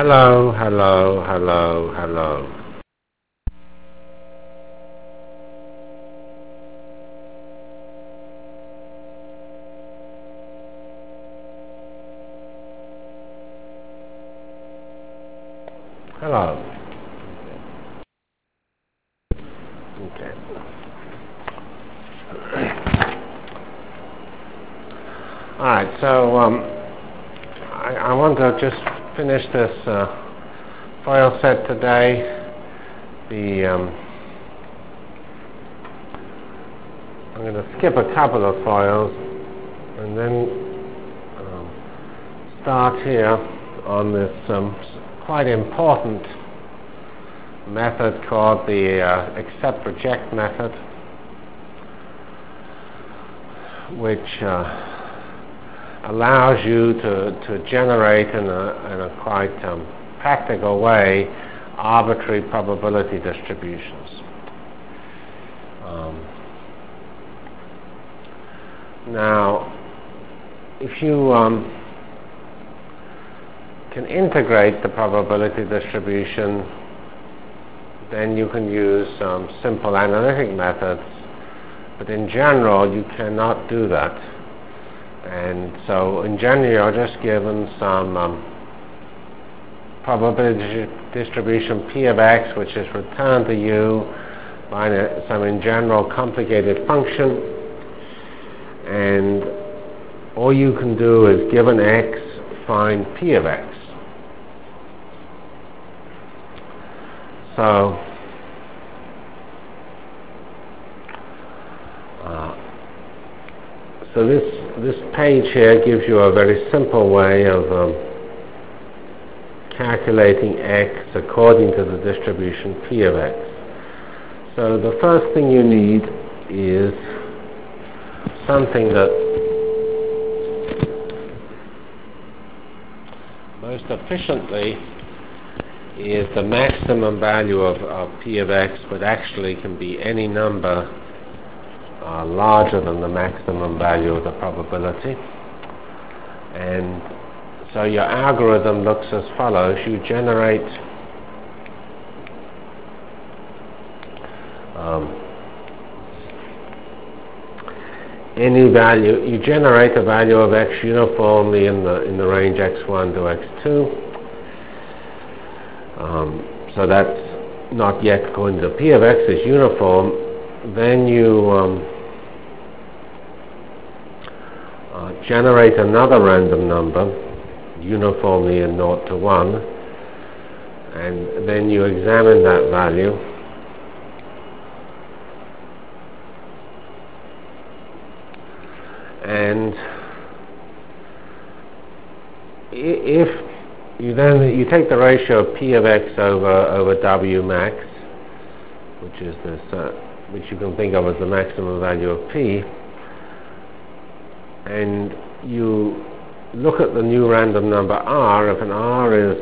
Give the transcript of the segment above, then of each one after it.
Hello, hello, hello, hello. Hello. Okay. All right. So I want to just finish this file set today. I'm going to skip a couple of files and then start here on this quite important method called the accept-reject method, which allows you to generate in a quite practical way arbitrary probability distributions. Now, if you can integrate the probability distribution, then you can use simple analytic methods, but in general you cannot do that. And so in general you're just given some probability distribution P of x, which is returned to you by some in general complicated function, and all you can do is, given x, find P of x. So this page here gives you a very simple way of calculating x according to the distribution P of x. So the first thing you need is something that most efficiently is the maximum value of P of x, but actually can be any number larger than the maximum value of the probability. And so your algorithm looks as follows. You generate any value. You generate a value of x uniformly in the range x1 to x2. So that's not yet going to P of x is uniform. Then you generate another random number uniformly in 0 to 1, and then you examine that value. And if you take the ratio of P of x over W max, which is this, which you can think of as the maximum value of P, and you look at the new random number R. If an R is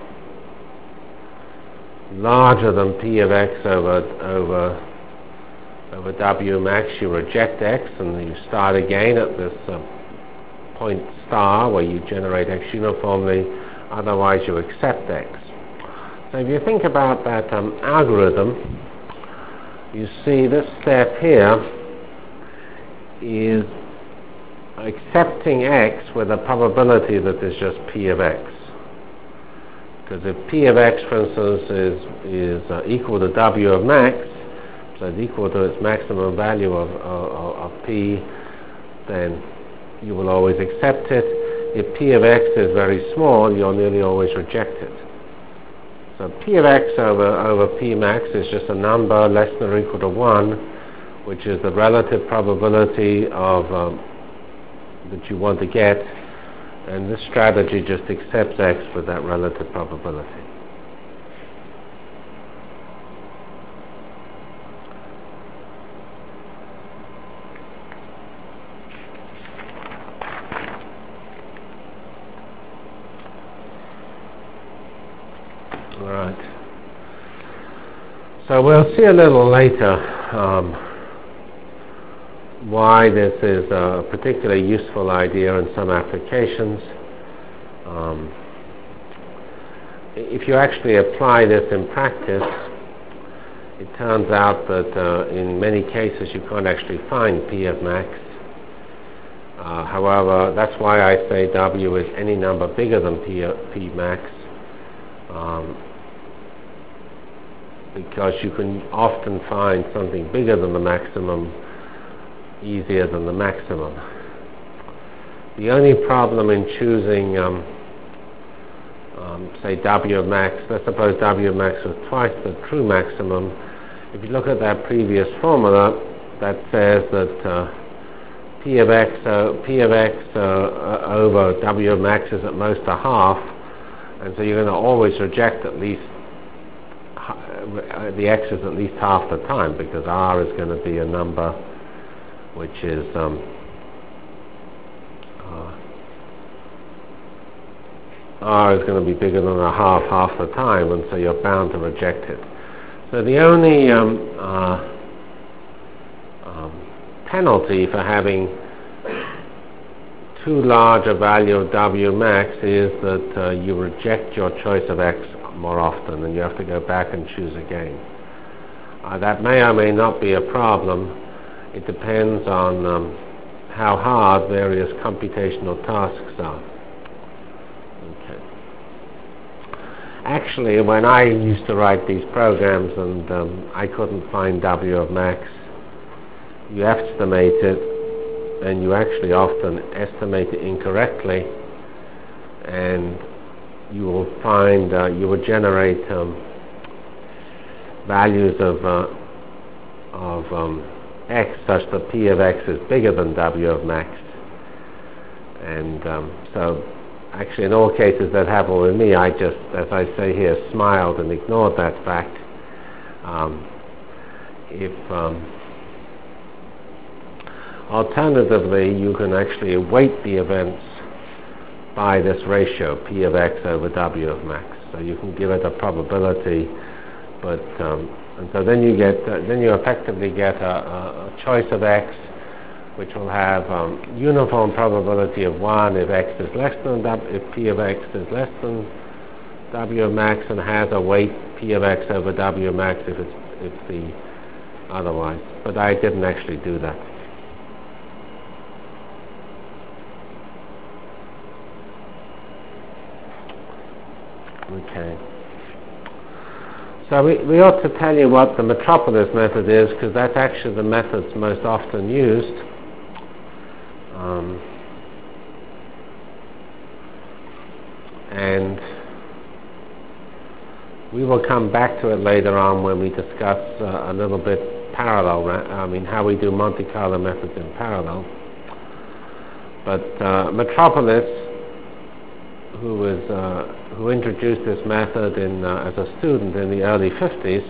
larger than P of x over W max, you reject x and you start again at this point star where you generate x uniformly, otherwise you accept x. So if you think about that algorithm, you see this step here is accepting x with a probability that is just P of x. Because if P of x, for instance, is equal to W of max, so it's equal to its maximum value of P, then you will always accept it. If P of x is very small, you'll nearly always reject it. So P of x over P max is just a number less than or equal to 1, which is the relative probability of that you want to get, and this strategy just accepts x with that relative probability. Right. So we'll see a little later why this is a particularly useful idea in some applications. if you actually apply this in practice, it turns out that in many cases you can't actually find P of max. However, that's why I say W is any number bigger than P max, because you can often find something bigger than the maximum easier than the maximum. The only problem in choosing, say, W of max, let's suppose W of max was twice the true maximum. If you look at that previous formula, that says that P of x over W of max is at most a half, and so you're going to always reject at least the x's at least half the time, because R is going to be a number which is R is going to be bigger than a half the time, and so you're bound to reject it. So the only penalty for having too large a value of W max is that you reject your choice of x more often, and you have to go back and choose again. That may or may not be a problem. It depends on how hard various computational tasks are. Okay. Actually, when I used to write these programs and I couldn't find W of max, you estimate it, and you actually often estimate it incorrectly, and you will find you will generate values of x such that P of x is bigger than W of max. And so actually in all cases that happened with me, I just, as I say here, smiled and ignored that fact. Alternatively, you can actually weight the events by this ratio, P of x over W of max. So you can give it a probability, but and so then you get then you effectively get a choice of x which will have uniform probability of 1 if x is less than if P of x is less than W of max, and has a weight P of x over W of max if it's the otherwise. But I didn't actually do that. Okay. So we ought to tell you what the Metropolis method is, because that's actually the method that's most often used. And we will come back to it later on when we discuss a little bit parallel, how we do Monte Carlo methods in parallel. But Metropolis, who introduced this method as a student in the early 50s,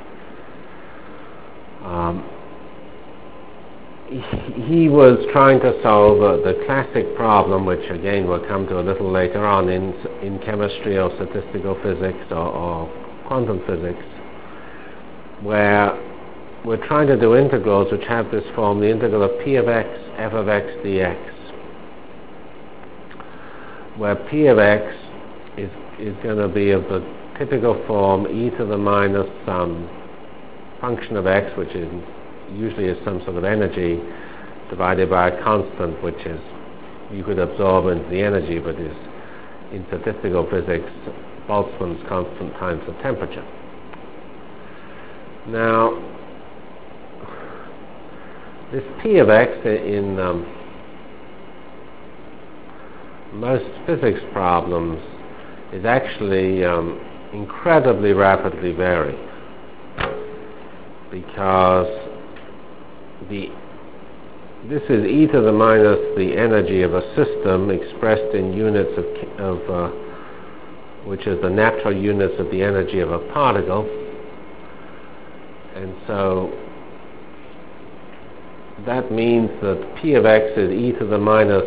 he was trying to solve the classic problem, which again we'll come to a little later on in chemistry or statistical physics or quantum physics, where we're trying to do integrals which have this form, the integral of P of x, f of x dx, where P of x is going to be of the typical form e to the minus some function of x, which is usually is some sort of energy, divided by a constant, which is you could absorb into the energy, but is in statistical physics Boltzmann's constant times the temperature. Now, this P of x in most physics problems is actually incredibly rapidly varying, because this is e to the minus the energy of a system expressed in units of which is the natural units of the energy of a particle, and so that means that P of x is e to the minus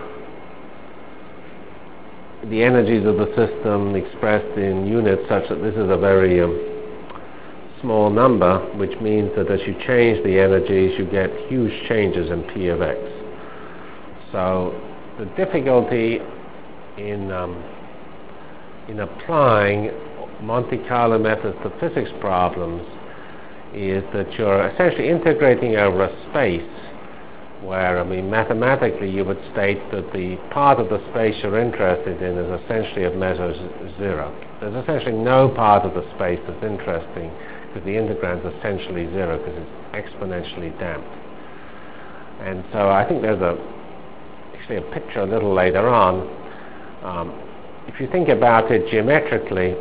the energies of the system expressed in units such that this is a very small number, which means that as you change the energies, you get huge changes in P of x. So the difficulty in in applying Monte Carlo methods to physics problems is that you're essentially integrating over a space where, mathematically you would state that the part of the space you're interested in is essentially of measure 0. There's essentially no part of the space that's interesting because the integrand's essentially 0 because it's exponentially damped. And so I think there's actually a picture a little later on. If you think about it geometrically,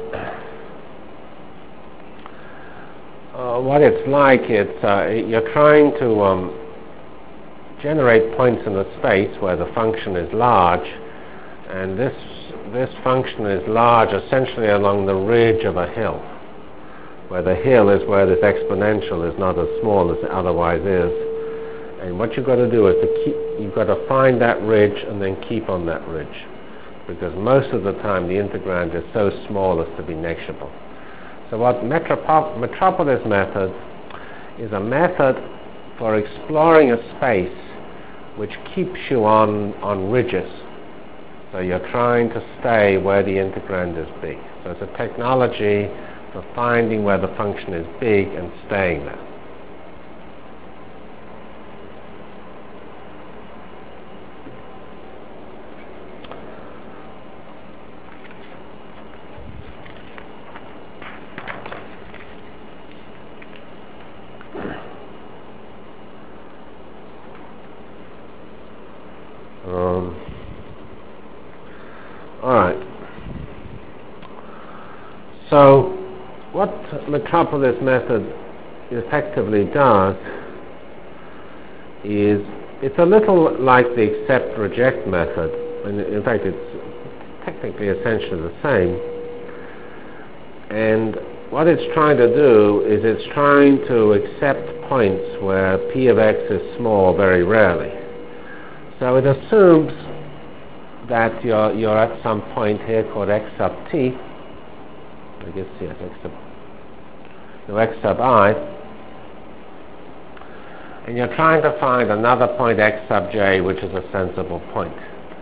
what it's like, you're trying to generate points in the space where the function is large, and this function is large essentially along the ridge of a hill, where the hill is where this exponential is not as small as it otherwise is. And what you've got to do is you've got to find that ridge and then keep on that ridge, because most of the time the integrand is so small as to be negligible. So what Metropolis method is a method for exploring a space which keeps you on ridges. So you're trying to stay where the integrand is big. So it's a technology for finding where the function is big and staying there. So what Metropolis method effectively does is it's a little like the accept-reject method, and in fact it's technically essentially the same. And what it's trying to do is it's trying to accept points where p of x is small very rarely. So it assumes that you're at some point here called x sub t, I guess yes, x sub I, and you're trying to find another point x sub j which is a sensible point.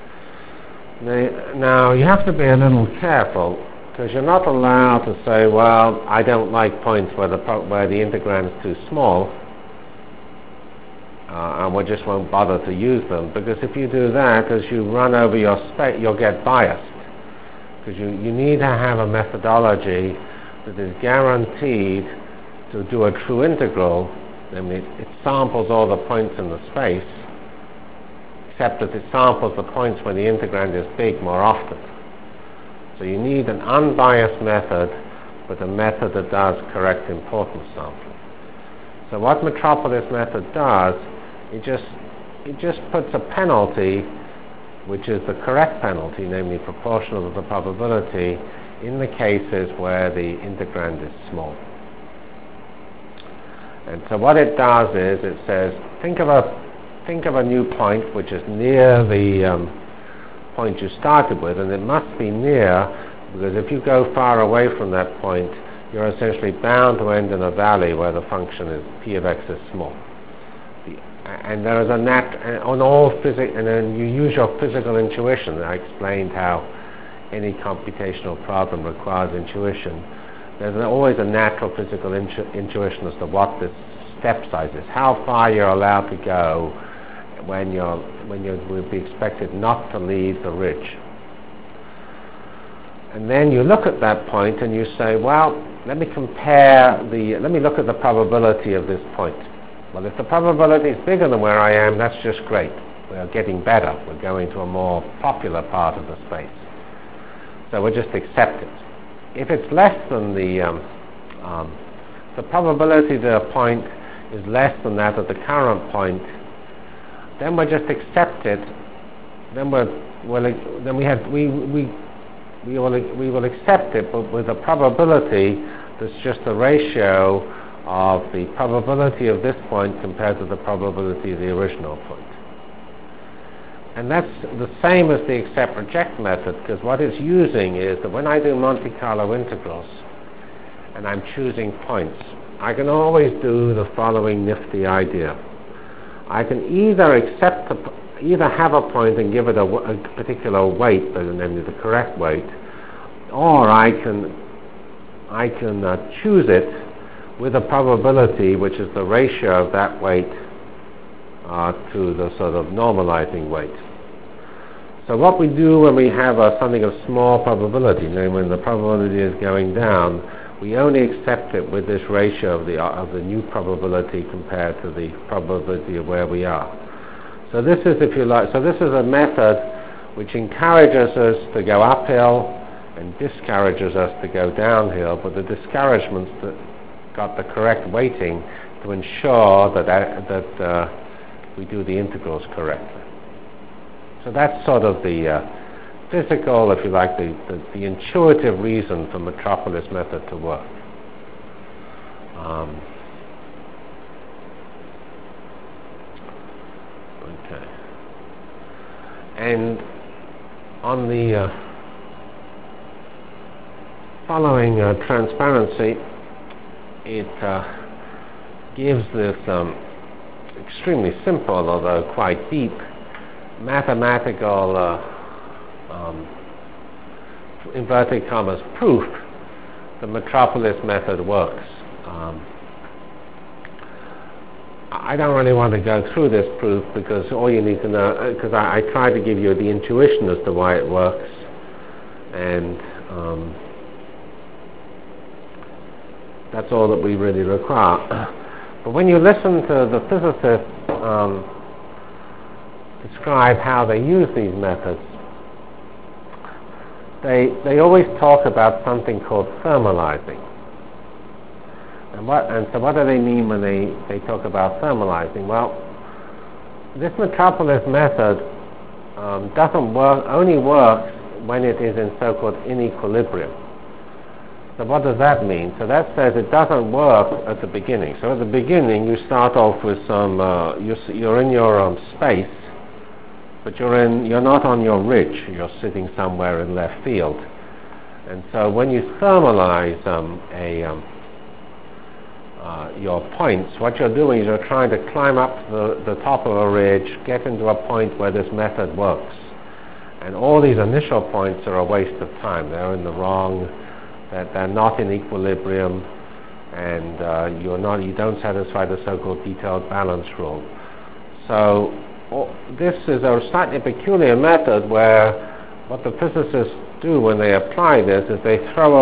Now you have to be a little careful, because you're not allowed to say, well, I don't like points where the integrand is too small, and we just won't bother to use them, because if you do that, as you run over your space, you'll get biased. Because you need to have a methodology that is guaranteed to do a true integral. I mean, it samples all the points in the space, except that it samples the points where the integrand is big more often. So you need an unbiased method, but a method that does correct importance sampling. So what Metropolis method does, it just puts a penalty, which is the correct penalty, namely proportional to the probability, in the cases where the integrand is small. And so what it does is it says, think of a new point which is near the point you started with, and it must be near, because if you go far away from that point, you're essentially bound to end in a valley where the function is p of x is small. And there is on all physics, and then you use your physical intuition. I explained how any computational problem requires intuition. There's always a natural physical intuition as to what this step size is, how far you're allowed to go when you would be expected not to leave the ridge. And then you look at that point and you say, well, let me look at the probability of this point. Well, if the probability is bigger than where I am, that's just great. We're getting better. We're going to a more popular part of the space. So we'll just accept it. If it's less than the probability that a point is less than that of the current point, then we'll just accept it. Then we will accept it, but with a probability that's just the ratio of the probability of this point compared to the probability of the original point. And that's the same as the accept-reject method, because what it's using is that when I do Monte Carlo integrals and I'm choosing points, I can always do the following nifty idea. I can either have a point and give it a particular weight, namely the correct weight, or I can choose it with a probability which is the ratio of that weight to the sort of normalizing weight. So what we do when we have something of small probability, namely when the probability is going down, we only accept it with this ratio of the new probability compared to the probability of where we are. So this is, if you like, this is a method which encourages us to go uphill and discourages us to go downhill, but the discouragements that got the correct weighting to ensure that we do the integrals correctly. So that's sort of the physical, if you like, the intuitive reason for Metropolis method to work. Okay. And on the following transparency, it gives this extremely simple, although quite deep, mathematical inverted commas proof the Metropolis method works. I don't really want to go through this proof because all you need to know, because I try to give you the intuition as to why it works, and that's all that we really require. But when you listen to the physicists describe how they use these methods, they always talk about something called thermalizing. And so what do they mean when they talk about thermalizing? Well, this Metropolis method only works when it is in so-called inequilibrium. So what does that mean? So that says it doesn't work at the beginning. So at the beginning you start off with some, you're in your space, but you're not on your ridge. You're sitting somewhere in left field. And so when you thermalize your points, what you're doing is you're trying to climb up the top of a ridge, get into a point where this method works. And all these initial points are a waste of time. They're in the wrong, they're not in equilibrium, and you don't satisfy the so-called detailed balance rule. So this is a slightly peculiar method where what the physicists do when they apply this is they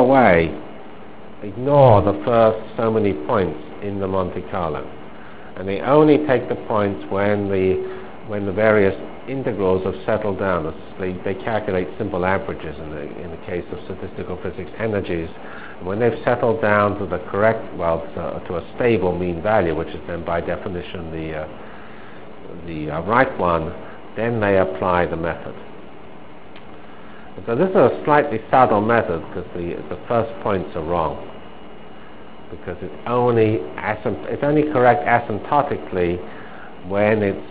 ignore the first so many points in the Monte Carlo, and they only take the points when the various integrals have settled down. They calculate simple averages in the case of statistical physics energies, and when they've settled down to the correct, to a stable mean value, which is then by definition the right one, then they apply the method. And so this is a slightly subtle method because the first points are wrong, because it's only correct asymptotically when it's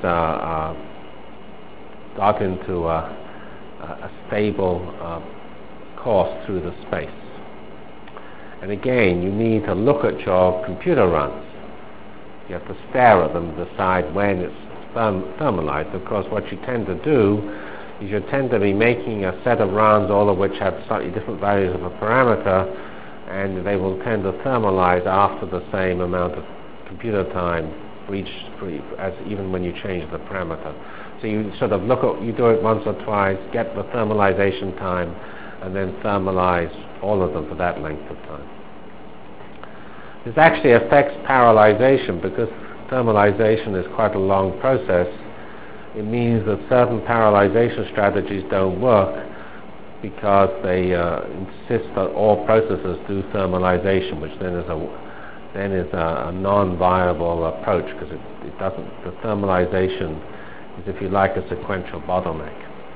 got into a stable course through the space. And again, you need to look at your computer runs. You have to stare at them to decide when it's thermalized. Of course, what you tend to do is you tend to be making a set of runs, all of which have slightly different values of a parameter, and they will tend to thermalize after the same amount of computer time as even when you change the parameter. So you sort of you do it once or twice, get the thermalization time, and then thermalize all of them for that length of time. This actually affects parallelization because thermalization is quite a long process. It means that certain parallelization strategies don't work because they insist that all processes do thermalization, which then is a non-viable approach because it doesn't. The thermalization is, if you like, a sequential bottleneck.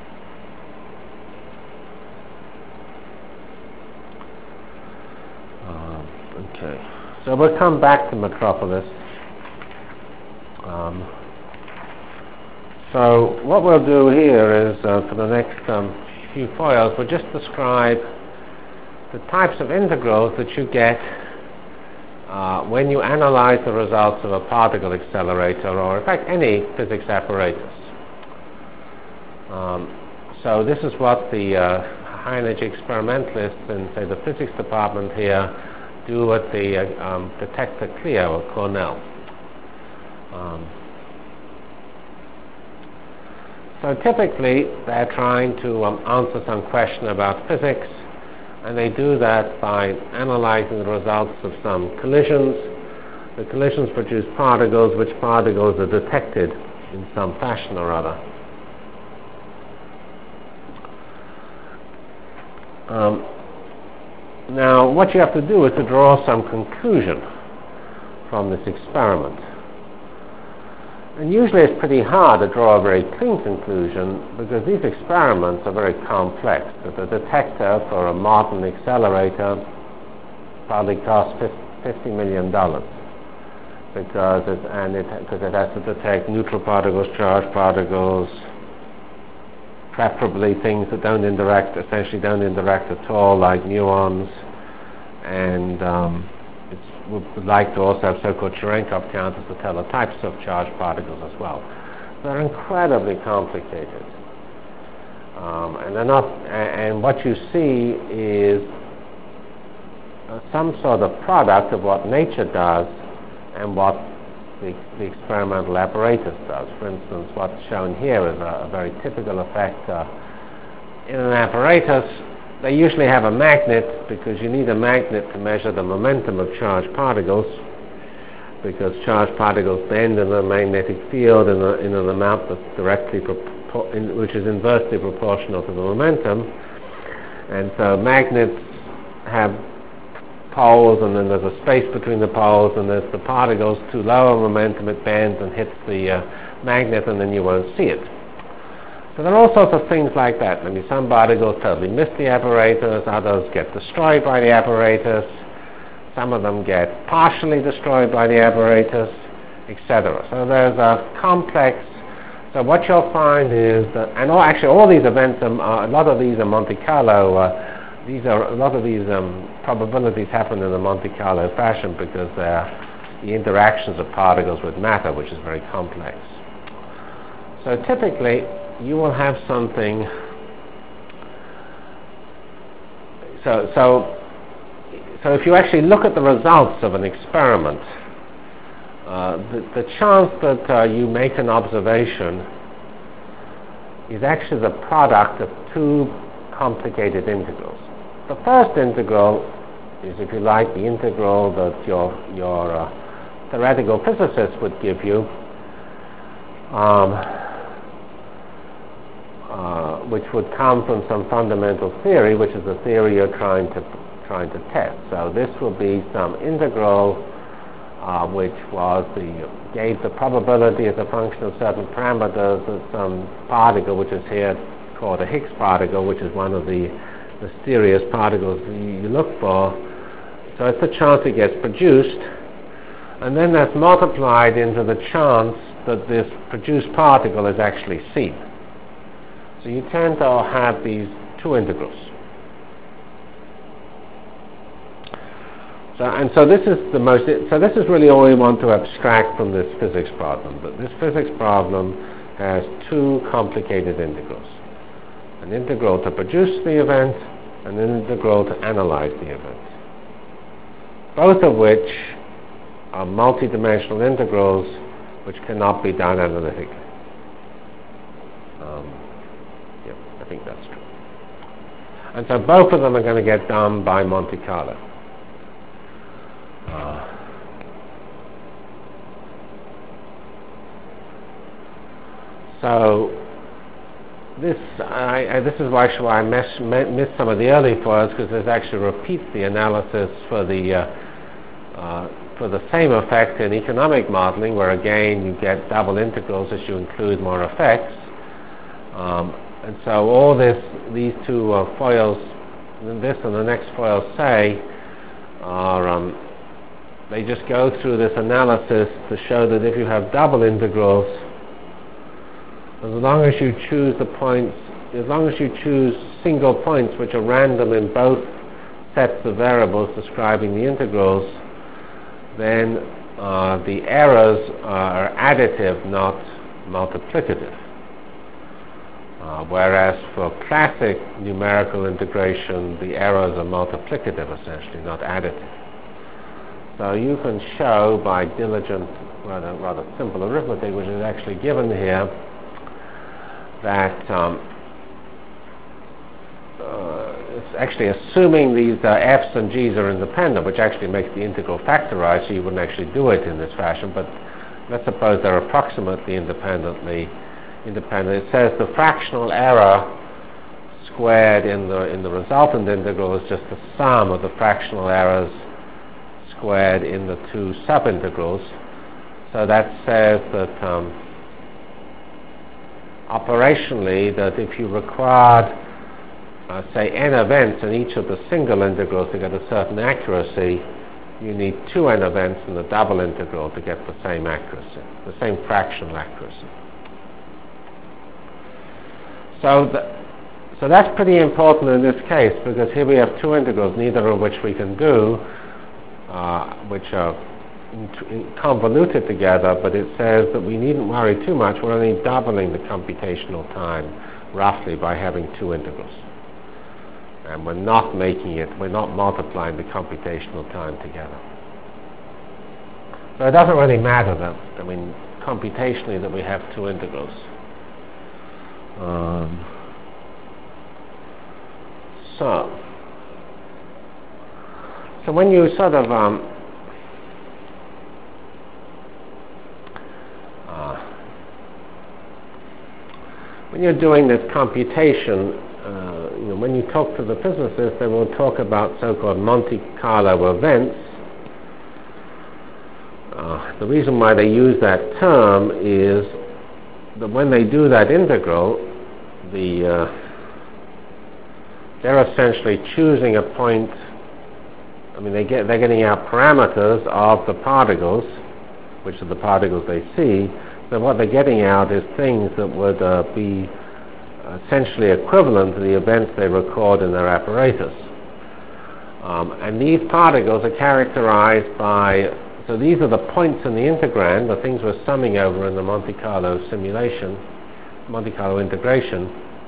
Okay, so we'll come back to Metropolis. So what we'll do here is, for the next few foils, we'll just describe the types of integrals that you get when you analyze the results of a particle accelerator, or in fact any physics apparatus. So this is what high-energy experimentalists in, say, the physics department here do at the detector CLIO at Cornell. So typically, they're trying to answer some question about physics, and they do that by analyzing the results of some collisions. The collisions produce particles, which particles are detected in some fashion or other. Now, what you have to do is to draw some conclusion from this experiment. And usually it's pretty hard to draw a very clean conclusion because these experiments are very complex. The detector for a modern accelerator probably costs $50 million because it has to detect neutral particles, charged particles, preferably things that essentially don't interact at all, like muons, and would like to also have so-called Cherenkov counters to tell the types of charged particles as well. They're incredibly complicated, and they're not. And what you see is some sort of product of what nature does and what the experimental apparatus does. For instance, what's shown here is a very typical effect. In an apparatus, they usually have a magnet because you need a magnet to measure the momentum of charged particles, because charged particles bend in a magnetic field in an amount that's which is inversely proportional to the momentum. And so magnets have poles, and then there's a space between the poles, and there's the particles to lower momentum, it bends and hits the magnet, and then you won't see it. So there are all sorts of things like that. I mean, some particles totally miss the apparatus, others get destroyed by the apparatus, some of them get partially destroyed by the apparatus, etc. So there's a complex. So what you'll find is that, and all these events, a lot of these are Monte Carlo. A lot of these probabilities happen in the Monte Carlo fashion because they're the interactions of particles with matter, which is very complex. So typically, you will have something. So if you actually look at the results of an experiment, the chance that you make an observation is actually the product of two complicated integrals. The first integral is, if you like, the integral that your theoretical physicist would give you, which would come from some fundamental theory, which is the theory you're trying to test. So this will be some integral which gave the probability as a function of certain parameters of some particle, which is here called a Higgs particle, which is one of the mysterious particles you look for. So it's the chance it gets produced, and then that's multiplied into the chance that this produced particle is actually seen. So you tend to have these two integrals. So this is really all we want to abstract from this physics problem. But this physics problem has two complicated integrals. An integral to produce the event, and an integral to analyze the event. Both of which are multidimensional integrals which cannot be done analytically. I think that's true. And so both of them are going to get done by Monte Carlo. So this is why I missed some of the early foils, because this actually repeats the analysis for the same effect in economic modeling, where again you get double integrals as you include more effects. And so all these two foils, this and the next foil say, are they just go through this analysis to show that if you have double integrals, as long as you choose single points which are random in both sets of variables describing the integrals, then the errors are additive, not multiplicative. Whereas for classic numerical integration, the errors are multiplicative, essentially, not additive. So you can show by diligent, rather simple arithmetic, which is actually given here, that it's actually assuming these f's and g's are independent, which actually makes the integral factorized, so you wouldn't actually do it in this fashion, but let's suppose they're approximately independent. It says the fractional error squared in the resultant integral is just the sum of the fractional errors squared in the two subintegrals. So that says that operationally, that if you required say n events in each of the single integrals to get a certain accuracy, you need 2n events in the double integral to get the same accuracy, the same fractional accuracy. So that's pretty important in this case, because here we have two integrals, neither of which we can do, which are convoluted together, but it says that we needn't worry too much. We're only doubling the computational time, roughly, by having two integrals. And we're not multiplying the computational time together. So it doesn't really matter computationally that we have two integrals. So when you sort of when you're doing this computation, when you talk to the physicists, they will talk about so-called Monte Carlo events. The reason why they use that term is that when they do that integral, they're essentially choosing a point. They're getting out parameters of the particles, which are the particles they see. So what they're getting out is things that would be essentially equivalent to the events they record in their apparatus. And these particles are characterized by, so these are the points in the integrand, the things we're summing over in the Monte Carlo simulation, Monte Carlo integration.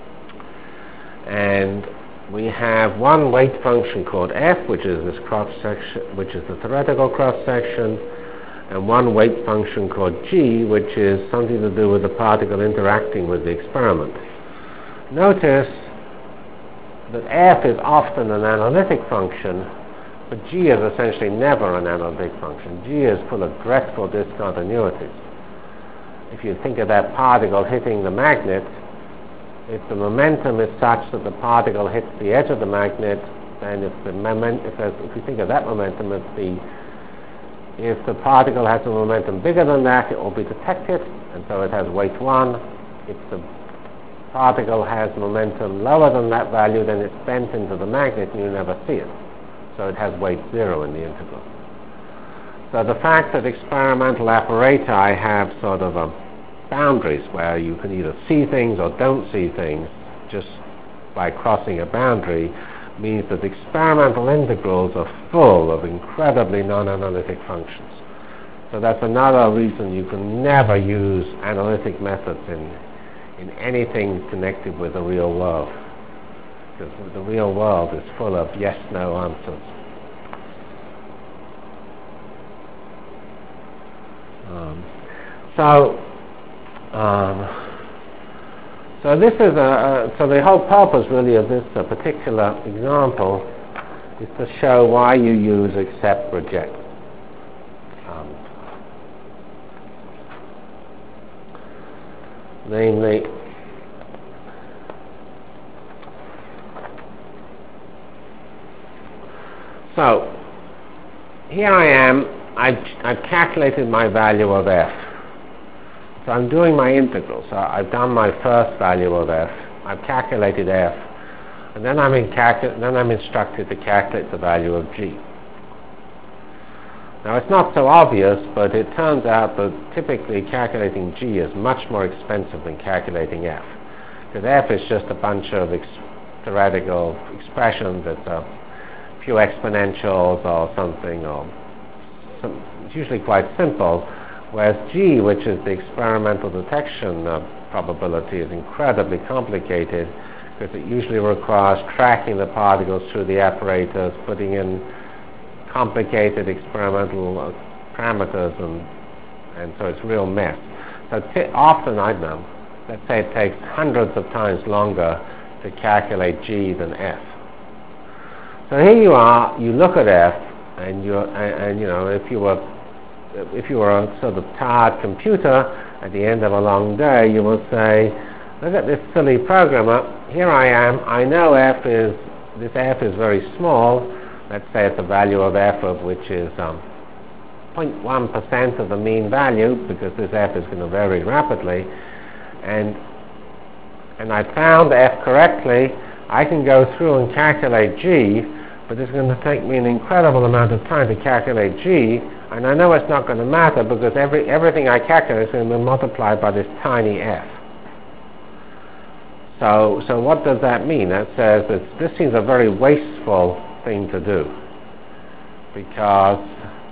And we have one weight function called f, which is this cross-section, which is the theoretical cross-section, and one weight function called g, which is something to do with the particle interacting with the experiment. Notice that f is often an analytic function, but g is essentially never an analytic function. G is full of dreadful discontinuities. If you think of that particle hitting the magnet, if the momentum is such that the particle hits the edge of the magnet, then if you think of that momentum, if the particle has a momentum bigger than that, it will be detected, and so it has weight 1. If the particle has momentum lower than that value, then it's bent into the magnet and you never see it. So it has weight 0 in the integral. So the fact that experimental apparati have sort of boundaries where you can either see things or don't see things just by crossing a boundary means that experimental integrals are full of incredibly non-analytic functions. So that's another reason you can never use analytic methods in anything connected with the real world, because the real world is full of yes-no answers. So this is so the whole purpose really of this particular example is to show why you use accept reject. Namely, so here I am, I've calculated my value of f. So I'm doing my integral. So I've done my first value of f. I've calculated f, and then I'm instructed to calculate the value of g. Now it's not so obvious, but it turns out that typically calculating g is much more expensive than calculating f, because f is just a bunch of theoretical expressions. It's a few exponentials or something, it's usually quite simple. Whereas g, which is the experimental detection probability is incredibly complicated because it usually requires tracking the particles through the apparatus, putting in complicated experimental parameters, and so it's a real mess. So often, I don't know, let's say it takes hundreds of times longer to calculate G than F. So here you are, you look at F, and you know, if you were a sort of tired computer at the end of a long day, you will say, look at this silly programmer, here I am, I know this F is very small, let's say it's a value of F of which is 0.1% of the mean value, because this F is going to vary rapidly, and I found F correctly. I can go through and calculate G, but it's going to take me an incredible amount of time to calculate G, and I know it's not going to matter because everything I calculate is going to be multiplied by this tiny F. So what does that mean? That says that this seems a very wasteful thing to do, because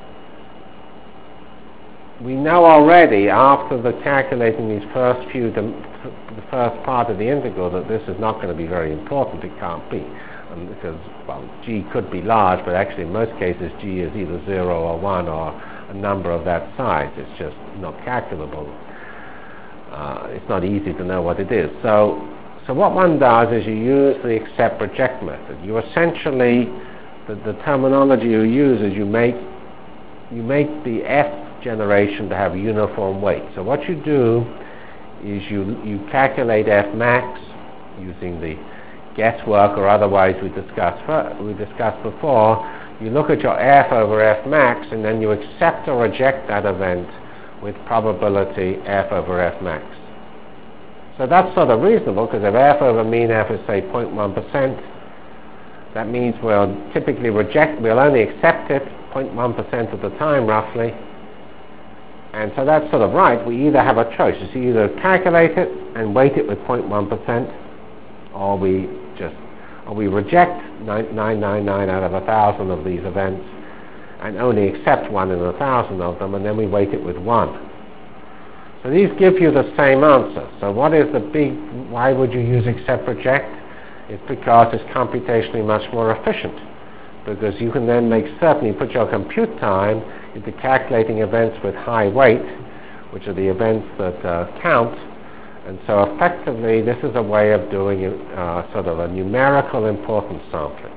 we know already after calculating these the first part of the integral, that this is not going to be very important. It can't be, because, well, G could be large, but actually in most cases G is either 0 or 1 or a number of that size. It's just not calculable. It's not easy to know what it is. So what one does is you use the accept-reject method. You essentially, the terminology you use is you make the F generation to have uniform weight. So what you do is you calculate F max using the guesswork or otherwise we discussed before. You look at your F over F max, and then you accept or reject that event with probability F over F max. So that's sort of reasonable, because if F over mean F is, say, 0.1%, that means we'll typically we'll only accept it 0.1% of the time, roughly. And so that's sort of right. We either have a choice. You either calculate it and weight it with 0.1%, or we reject 999 out of 1,000 of these events and only accept 1 in 1,000 of them, and then we weight it with 1. So these give you the same answer. So why would you use accept-reject? It's because it's computationally much more efficient, because you can then make certain you put your compute time into calculating events with high weight, which are the events that count. And so effectively, this is a way of doing sort of a numerical importance sampling.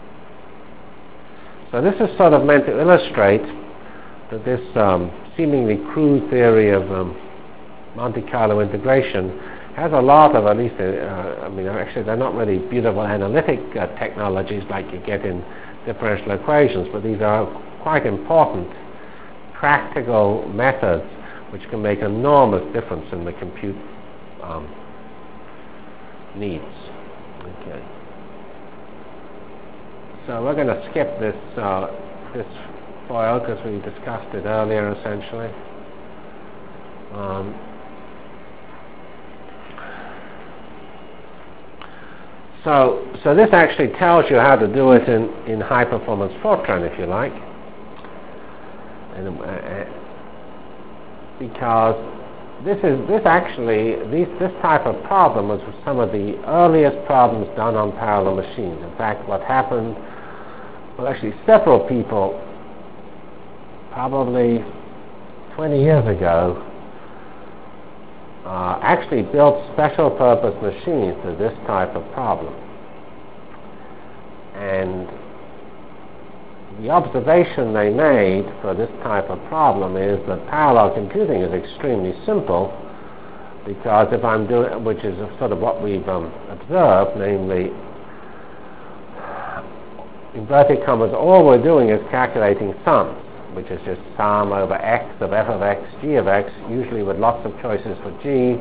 So this is sort of meant to illustrate that this seemingly crude theory of Monte Carlo integration has a lot of, at least, actually they're not really beautiful analytic technologies like you get in differential equations, but these are quite important practical methods which can make enormous difference in the compute needs. Okay. So we're going to skip this foil because we discussed it earlier, essentially. So this actually tells you how to do it in high-performance Fortran, if you like, because this type of problem was some of the earliest problems done on parallel machines. In fact, what happened, well, actually several people, probably 20 years ago, actually built special purpose machines for this type of problem. And the observation they made for this type of problem is that parallel computing is extremely simple, because if I'm doing, which is sort of what we've observed, namely, inverted commas, all we're doing is calculating sums, which is just sum over x of f of x, g of x, usually with lots of choices for g,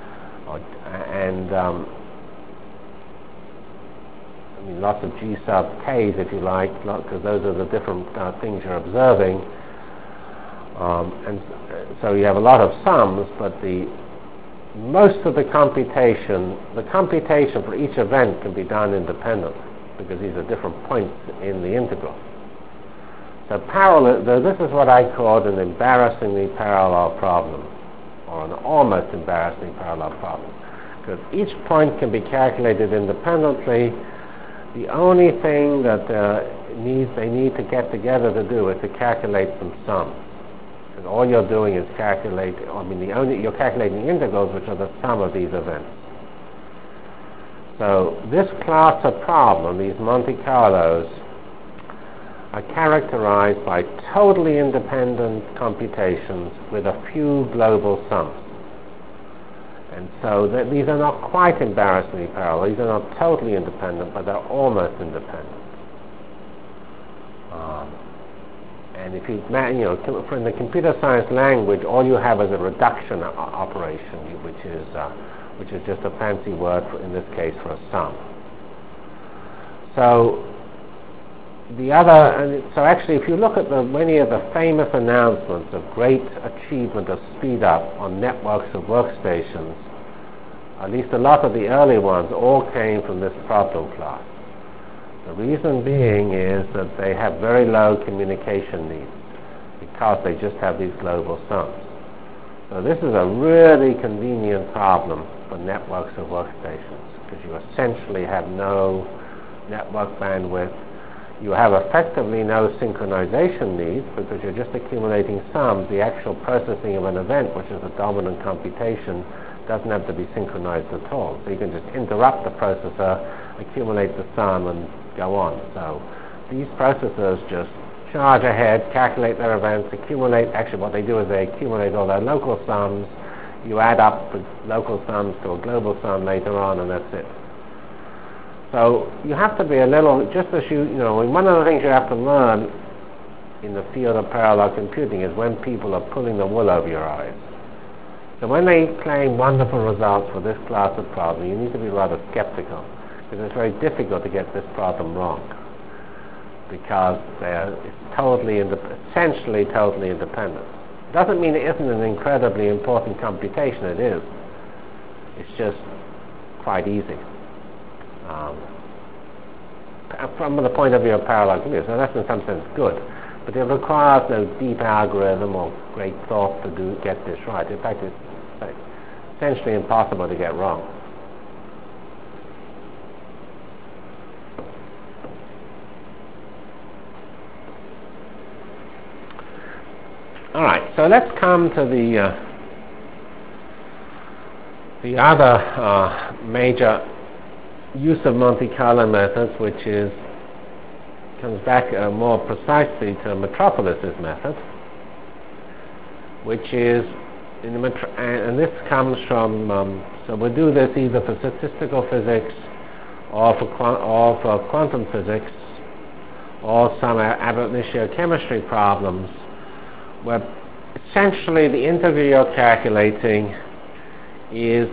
lots of g sub k's, if you like, because those are the different things you're observing. And so you have a lot of sums, but most of the computation for each event can be done independently, because these are different points in the integral. So this is what I called an embarrassingly parallel problem, or an almost embarrassingly parallel problem. Because each point can be calculated independently. The only thing that they need to get together to do is to calculate some sums. And all you're doing is you're calculating integrals, which are the sum of these events. So this class of problem, these Monte Carlos, are characterized by totally independent computations with a few global sums. And so these are not quite embarrassingly parallel. These are not totally independent, but they're almost independent. And if from the computer science language, all you have is a reduction operation, which is just a fancy word in this case for a sum. So actually, if you look at many of the famous announcements of great achievement of speed up on networks of workstations, at least a lot of the early ones all came from this problem class. The reason being is that they have very low communication needs because they just have these global sums. So this is a really convenient problem for networks of workstations because you essentially have no network bandwidth. You have effectively no synchronization needs because you're just accumulating sums. The actual processing of an event, which is a dominant computation, doesn't have to be synchronized at all. So you can just interrupt the processor, accumulate the sum, and go on. So these processors just charge ahead, calculate their events, accumulate. Actually, what they do is they accumulate all their local sums. You add up the local sums to a global sum later on, and that's it. So you have to be a little, just as one of the things you have to learn in the field of parallel computing is when people are pulling the wool over your eyes. So when they claim wonderful results for this class of problem, you need to be rather skeptical, because it's very difficult to get this problem wrong, because it's essentially totally independent. Doesn't mean it isn't an incredibly important computation. It is. It's just quite easy. From the point of view of parallel computing, so that's in some sense good, but it requires no deep algorithm or great thought to get this right. In fact, it's essentially impossible to get wrong. All right, so let's come to the other major use of Monte Carlo methods, which comes back more precisely to Metropolis's method, which is, and this comes from, so we'll do this either for statistical physics or for quantum physics or some ab initio chemistry problems, where essentially the integral you're calculating is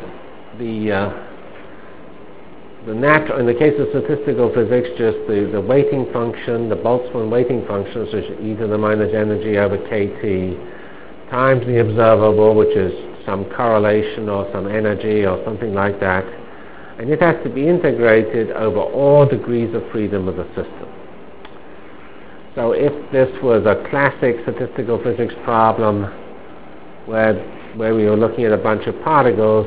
in the case of statistical physics, just the weighting function, the Boltzmann weighting function, so e to the minus energy over kT, times the observable, which is some correlation or some energy or something like that, and it has to be integrated over all degrees of freedom of the system. So if this was a classic statistical physics problem where we were looking at a bunch of particles,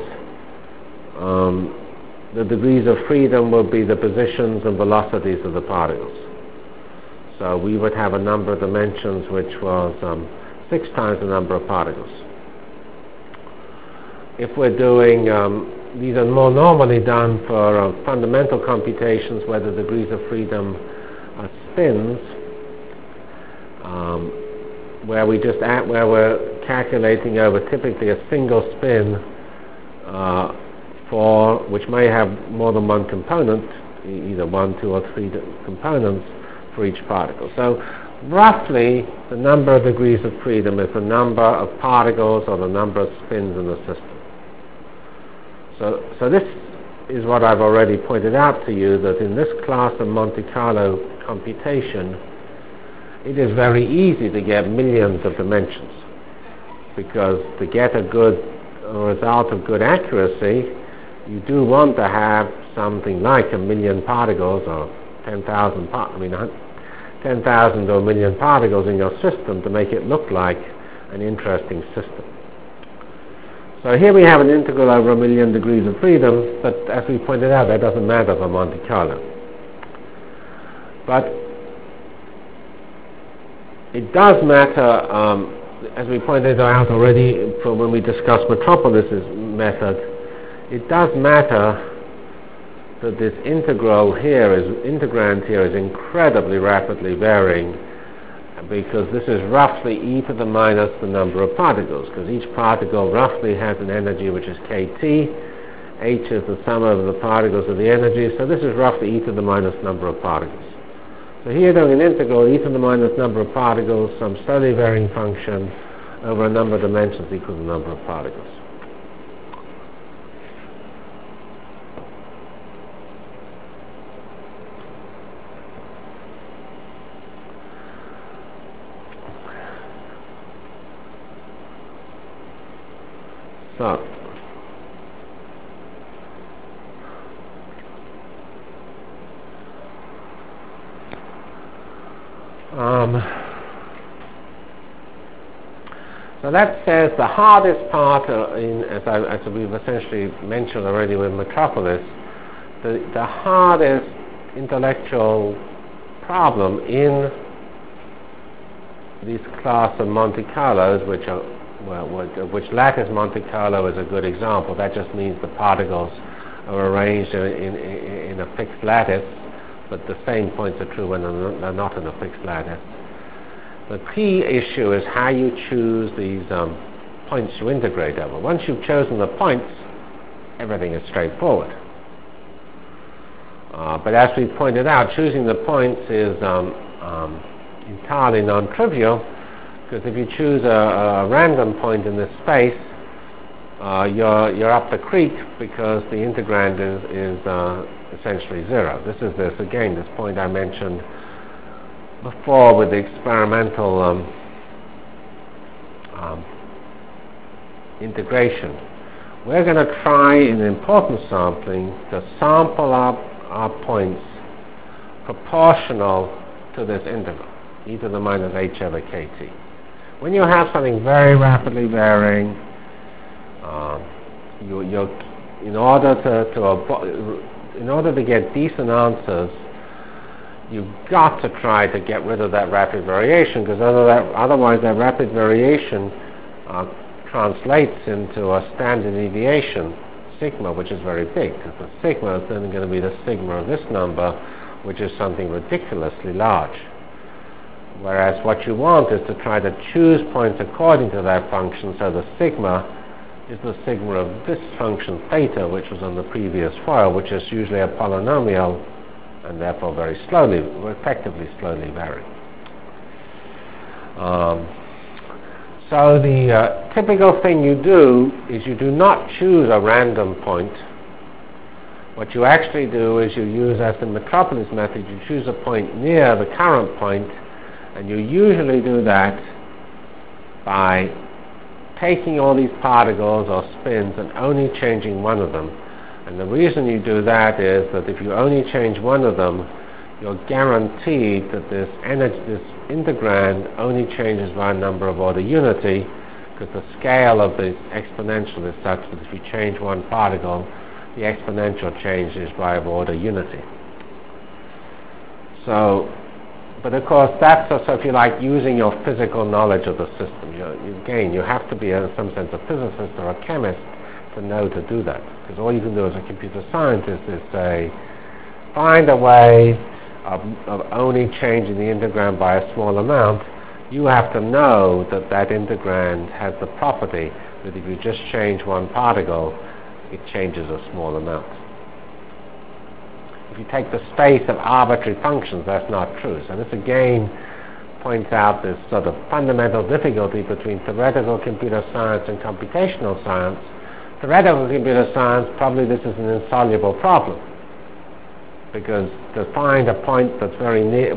the degrees of freedom would be the positions and velocities of the particles. So we would have a number of dimensions which was 6 times the number of particles. If we're doing, these are more normally done for fundamental computations where the degrees of freedom are spins, where we're calculating over typically a single spin which may have more than one component, either 1, 2, or 3 components for each particle. So roughly, the number of degrees of freedom is the number of particles or the number of spins in the system. So this is what I've already pointed out to you, that in this class of Monte Carlo computation, it is very easy to get millions of dimensions, because to get a result of good accuracy, you do want to have something like 1 million particles or 10,000 to 1 million particles in your system to make it look like an interesting system. So here we have an integral over 1,000,000 degrees of freedom, but as we pointed out, that doesn't matter for Monte Carlo. But it does matter, as we pointed out already from when we discussed Metropolis' method, it does matter that this integrand here is incredibly rapidly varying, because this is roughly e to the minus the number of particles, because each particle roughly has an energy which is kT. H is the sum of the particles of the energy, so this is roughly e to the minus number of particles. So here doing an integral e to the minus number of particles, some slowly varying function over a number of dimensions equal to the number of particles. So, so that says the hardest part, as we've essentially mentioned already with Metropolis, the hardest intellectual problem in this class of Monte Carlos, which lattice Monte Carlo is a good example. That just means the particles are arranged in a fixed lattice, but the same points are true when they're not in a fixed lattice. The key issue is how you choose these points you integrate over. Once you've chosen the points, everything is straightforward. But as we pointed out, choosing the points is entirely non-trivial, because if you choose a random point in this space, you're up the creek, because the integrand is essentially zero. This point I mentioned before with the experimental integration. We're going to try in importance sampling to sample our points proportional to this integral, e to the minus h over kt. When you have something very rapidly varying, in order to get decent answers, you've got to try to get rid of that rapid variation, because otherwise that rapid variation translates into a standard deviation, sigma, which is very big, because the sigma is then going to be the sigma of this number, which is something ridiculously large. Whereas what you want is to try to choose points according to that function, so the sigma is the sigma of this function theta, which was on the previous file, which is usually a polynomial, and therefore effectively slowly varying. So the typical thing you do is you do not choose a random point. What you actually do is you use, as the Metropolis method, you choose a point near the current point, and you usually do that by taking all these particles or spins and only changing one of them. And the reason you do that is that if you only change one of them, you're guaranteed that this integrand only changes by a number of order unity, because the scale of the exponential is such that if you change one particle, the exponential changes by order unity. So, but of course, that's also, if you like, using your physical knowledge of the system. You have to be, in some sense, a physicist or a chemist to know to do that. Because all you can do as a computer scientist is say, find a way of only changing the integrand by a small amount. You have to know that that integrand has the property that if you just change one particle, it changes a small amount. If you take the space of arbitrary functions, that's not true. So this again points out this sort of fundamental difficulty between theoretical computer science and computational science. Theoretical computer science, probably this is an insoluble problem, because to find a point that's very near,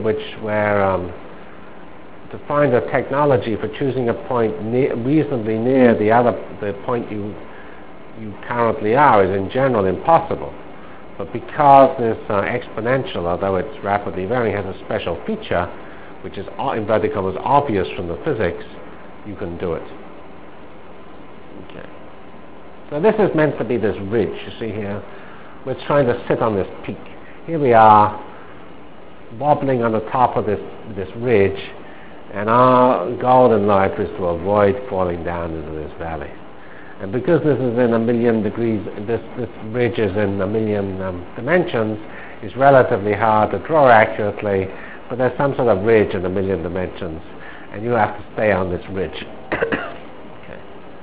to find a technology for choosing a point reasonably near the point you currently are is in general impossible. But because this exponential, although it's rapidly varying, has a special feature, which is inverted commas obvious from the physics, you can do it. Okay. So this is meant to be this ridge, you see here. We're trying to sit on this peak. Here we are, wobbling on the top of this ridge, and our goal in life is to avoid falling down into this valley. And because this is in 1,000,000 degrees, this ridge is in 1,000,000 dimensions, it's relatively hard to draw accurately, but there's some sort of ridge in 1,000,000 dimensions, and you have to stay on this ridge. Okay.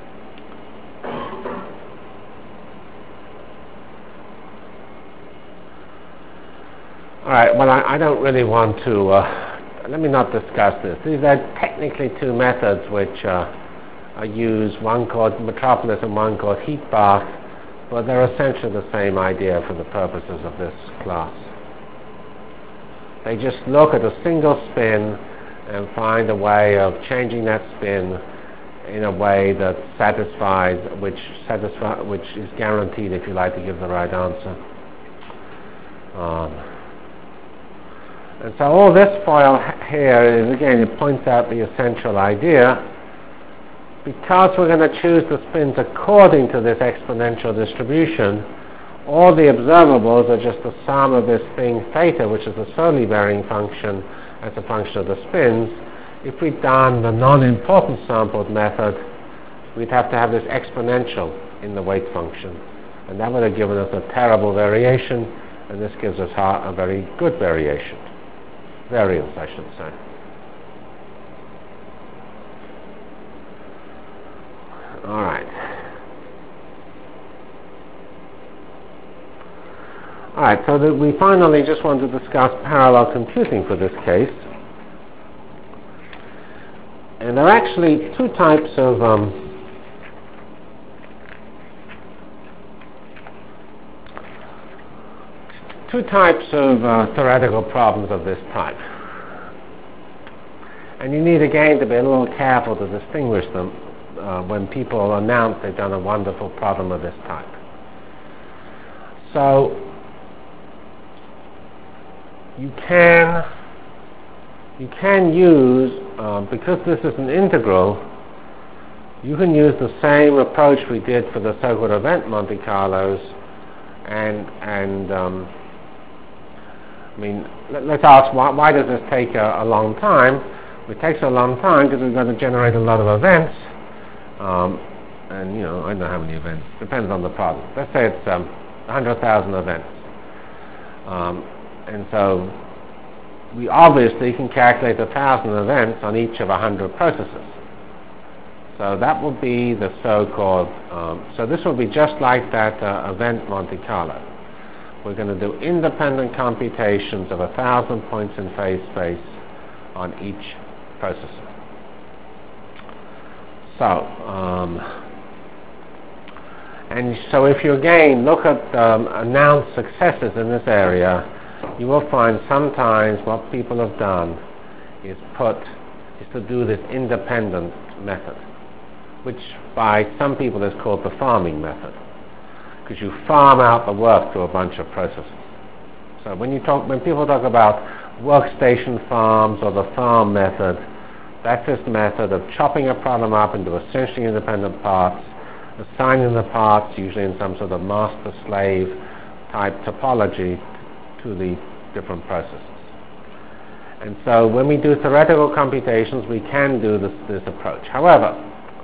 All right, well, I don't really want to, let me not discuss this. These are technically two methods which are used, one called metropolis and one called heat bath, but they're essentially the same idea for the purposes of this class. They just look at a single spin and find a way of changing that spin in a way that satisfies, which is guaranteed, if you like, to give the right answer. And so all this foil here is, again, it points out the essential idea. Because we're going to choose the spins according to this exponential distribution, all the observables are just the sum of this thing theta, which is the solely varying function as a function of the spins. If we'd done the non-important sampled method, we'd have to have this exponential in the weight function. And that would have given us a terrible variation, and this gives us a very good variation. Variance, I should say. All right. All right, so we finally just want to discuss parallel computing for this case. And there are actually two types of theoretical problems of this type. And you need, again, to be a little careful to distinguish them when people announce they've done a wonderful problem of this type. So you can use, because this is an integral, you can use the same approach we did for the so-called event Monte Carlos, and I mean, let's ask why does this take a long time? It takes a long time because we've got to generate a lot of events. And, you know, I don't know how many events. Depends on the problem. Let's say it's 100,000 events. And so we obviously can calculate 1,000 events on each of 100 processes. So that will be the so-called, so this will be just like that event Monte Carlo. We're going to do independent computations of 1,000 points in phase space on each processor. So, and so if you again look at announced successes in this area, you will find sometimes what people have done is to do this independent method, which by some people is called the farming method, because you farm out the work to a bunch of processes. So when people talk about workstation farms or the farm method, that's this method of chopping a problem up into essentially independent parts, assigning the parts, usually in some sort of master-slave type topology, to the different processes. And so when we do theoretical computations, we can do this approach. However,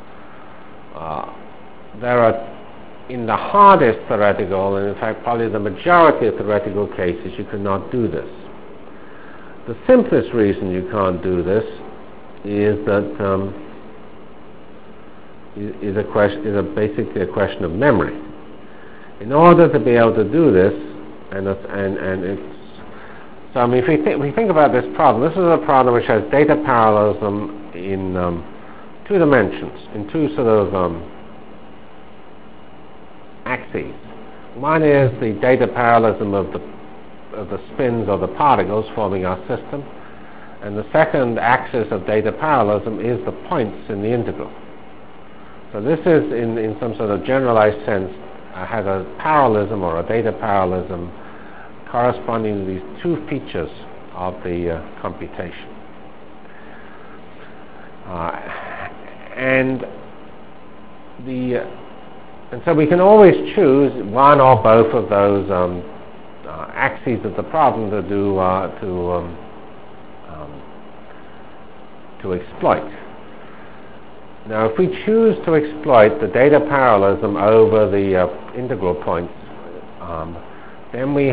there are, in the hardest theoretical, and in fact probably the majority of theoretical cases, you cannot do this. The simplest reason you can't do this is that is basically a question of memory. In order to be able to do this, and it's so I mean, if we think about this problem, this is a problem which has data parallelism in 2 dimensions, in 2 sort of axes. One is the data parallelism of the spins or the particles forming our system, and the second axis of data parallelism is the points in the integral. So this is, in some sort of generalized sense, has a parallelism or a data parallelism corresponding to these 2 features of the computation. And And so we can always choose one or both of those axes of the problem to exploit. Now, if we choose to exploit the data parallelism over the integral points, then we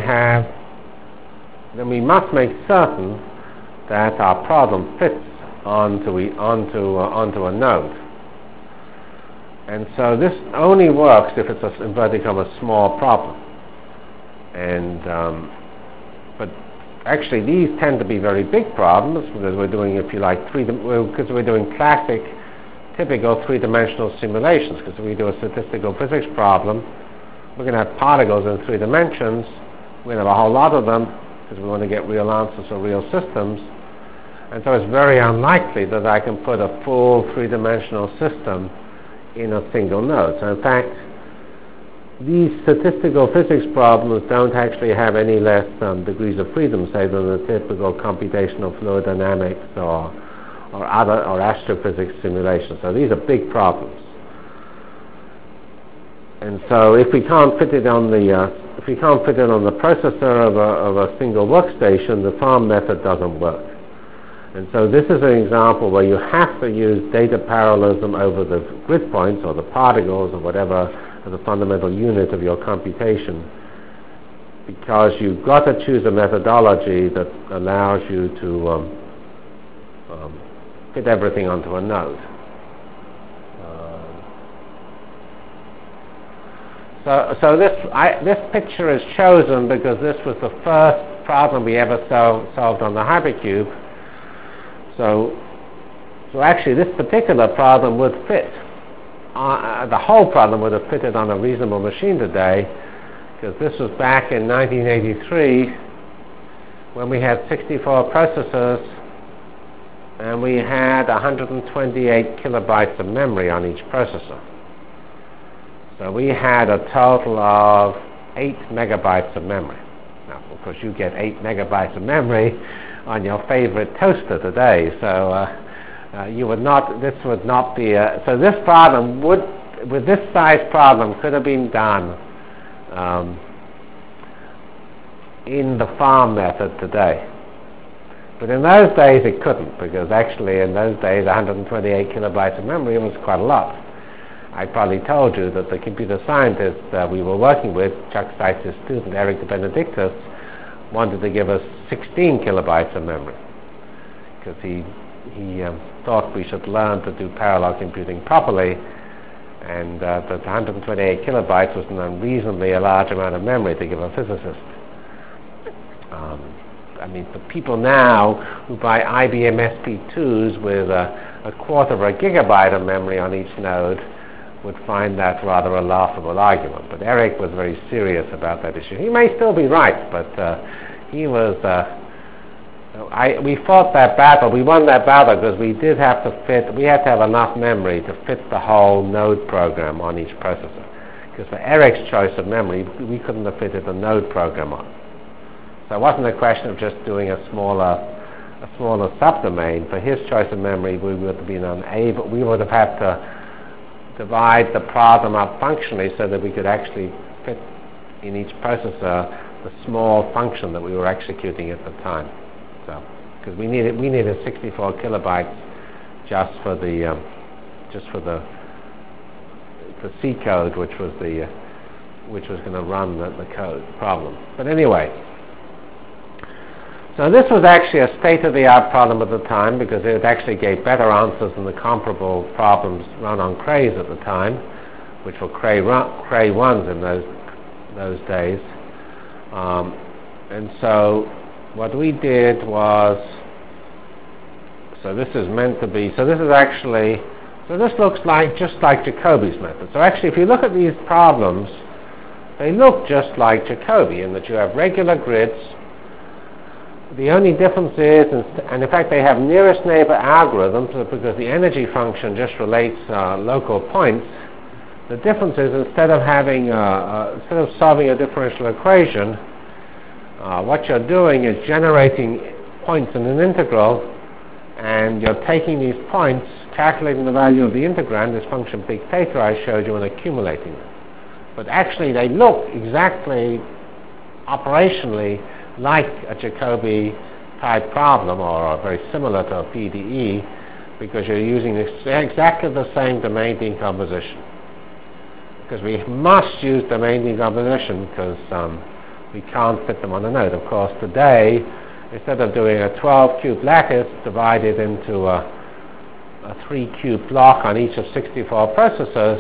must make certain that our problem fits onto a node. And so this only works if it's a inverted comma small problem. And but actually, these tend to be very big problems because we're doing, if you like, because we're doing classic, typical three-dimensional simulations. Because if we do a statistical physics problem, we're going to have particles in 3 dimensions. We're going to have a whole lot of them because we want to get real answers for real systems. And so it's very unlikely that I can put a full 3-dimensional system in a single node. So in fact, these statistical physics problems don't actually have any less degrees of freedom, say, than the typical computational fluid dynamics or astrophysics simulations. So these are big problems. And so if we can't fit it on the processor of a single workstation, the farm method doesn't work. And so this is an example where you have to use data parallelism over the grid points or the particles or whatever as a fundamental unit of your computation, because you've got to choose a methodology that allows you to fit everything onto a node. So this picture is chosen because this was the first problem we ever solved on the hypercube. So actually, this particular problem would fit. The whole problem would have fitted on a reasonable machine today, because this was back in 1983 when we had 64 processors and we had 128 kilobytes of memory on each processor. So we had a total of 8 megabytes of memory. Now, of course, you get 8 megabytes of memory on your favorite toaster today. So this would not be so this problem with this size problem could have been done in the farm method today. But in those days it couldn't, because actually in those days 128 kilobytes of memory was quite a lot. I probably told you that the computer scientist we were working with, Chuck Seitz's student Eric de Benedictis, wanted to give us 16 kilobytes of memory, because he thought we should learn to do parallel computing properly, and that 128 kilobytes was an unreasonably large amount of memory to give a physicist. I mean, for people now who buy IBM SP2s with a quarter of a gigabyte of memory on each node would find that rather a laughable argument. But Eric was very serious about that issue. He may still be right, but he was... we fought that battle. We won that battle because we had to have enough memory to fit the whole node program on each processor. Because for Eric's choice of memory, we couldn't have fitted a node program on. So it wasn't a question of just doing a smaller subdomain. For his choice of memory, we would have been unable. We would have had to divide the problem up functionally so that we could actually fit in each processor the small function that we were executing at the time. So, because we needed 64 kilobytes just for the C code, which was going to run the code problem. But anyway. So this was actually a state-of-the-art problem at the time, because it actually gave better answers than the comparable problems run on Crays at the time, which were Cray 1s in those days. And so what we did was, this looks just like Jacobi's method. So actually, if you look at these problems, they look just like Jacobi in that you have regular grids. The only difference is, and in fact they have nearest neighbor algorithms, because the energy function just relates local points. The difference is, instead of solving a differential equation, what you're doing is generating points in an integral, and you're taking these points, calculating the value of the integrand, this function big theta I showed you, and accumulating them. But actually they look exactly operationally like a Jacobi type problem, or very similar to a PDE, because you're using exactly the same domain decomposition. Because we must use domain decomposition because we can't fit them on a node. Of course, today, instead of doing a 12-cube lattice divided into a 3-cube block on each of 64 processors,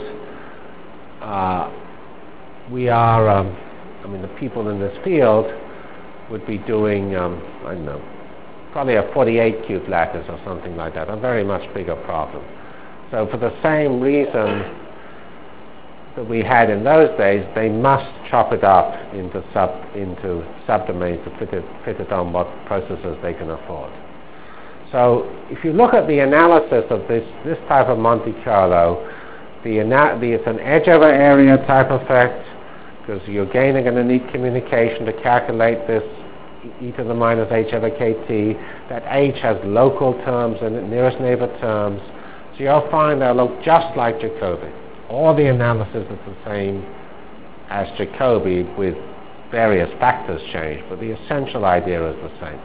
the people in this field would be doing, I don't know, probably a 48-cube lattice or something like that, a very much bigger problem. So for the same reason that we had in those days, they must chop it up into subdomains to fit it on what processors they can afford. So if you look at the analysis of this type of Monte Carlo, it's an edge over area type effect, because you're again going to need communication to calculate this e to the minus h over kt. That h has local terms and nearest neighbor terms. So you'll find they'll look just like Jacobi. All the analysis is the same as Jacobi with various factors changed, but the essential idea is the same.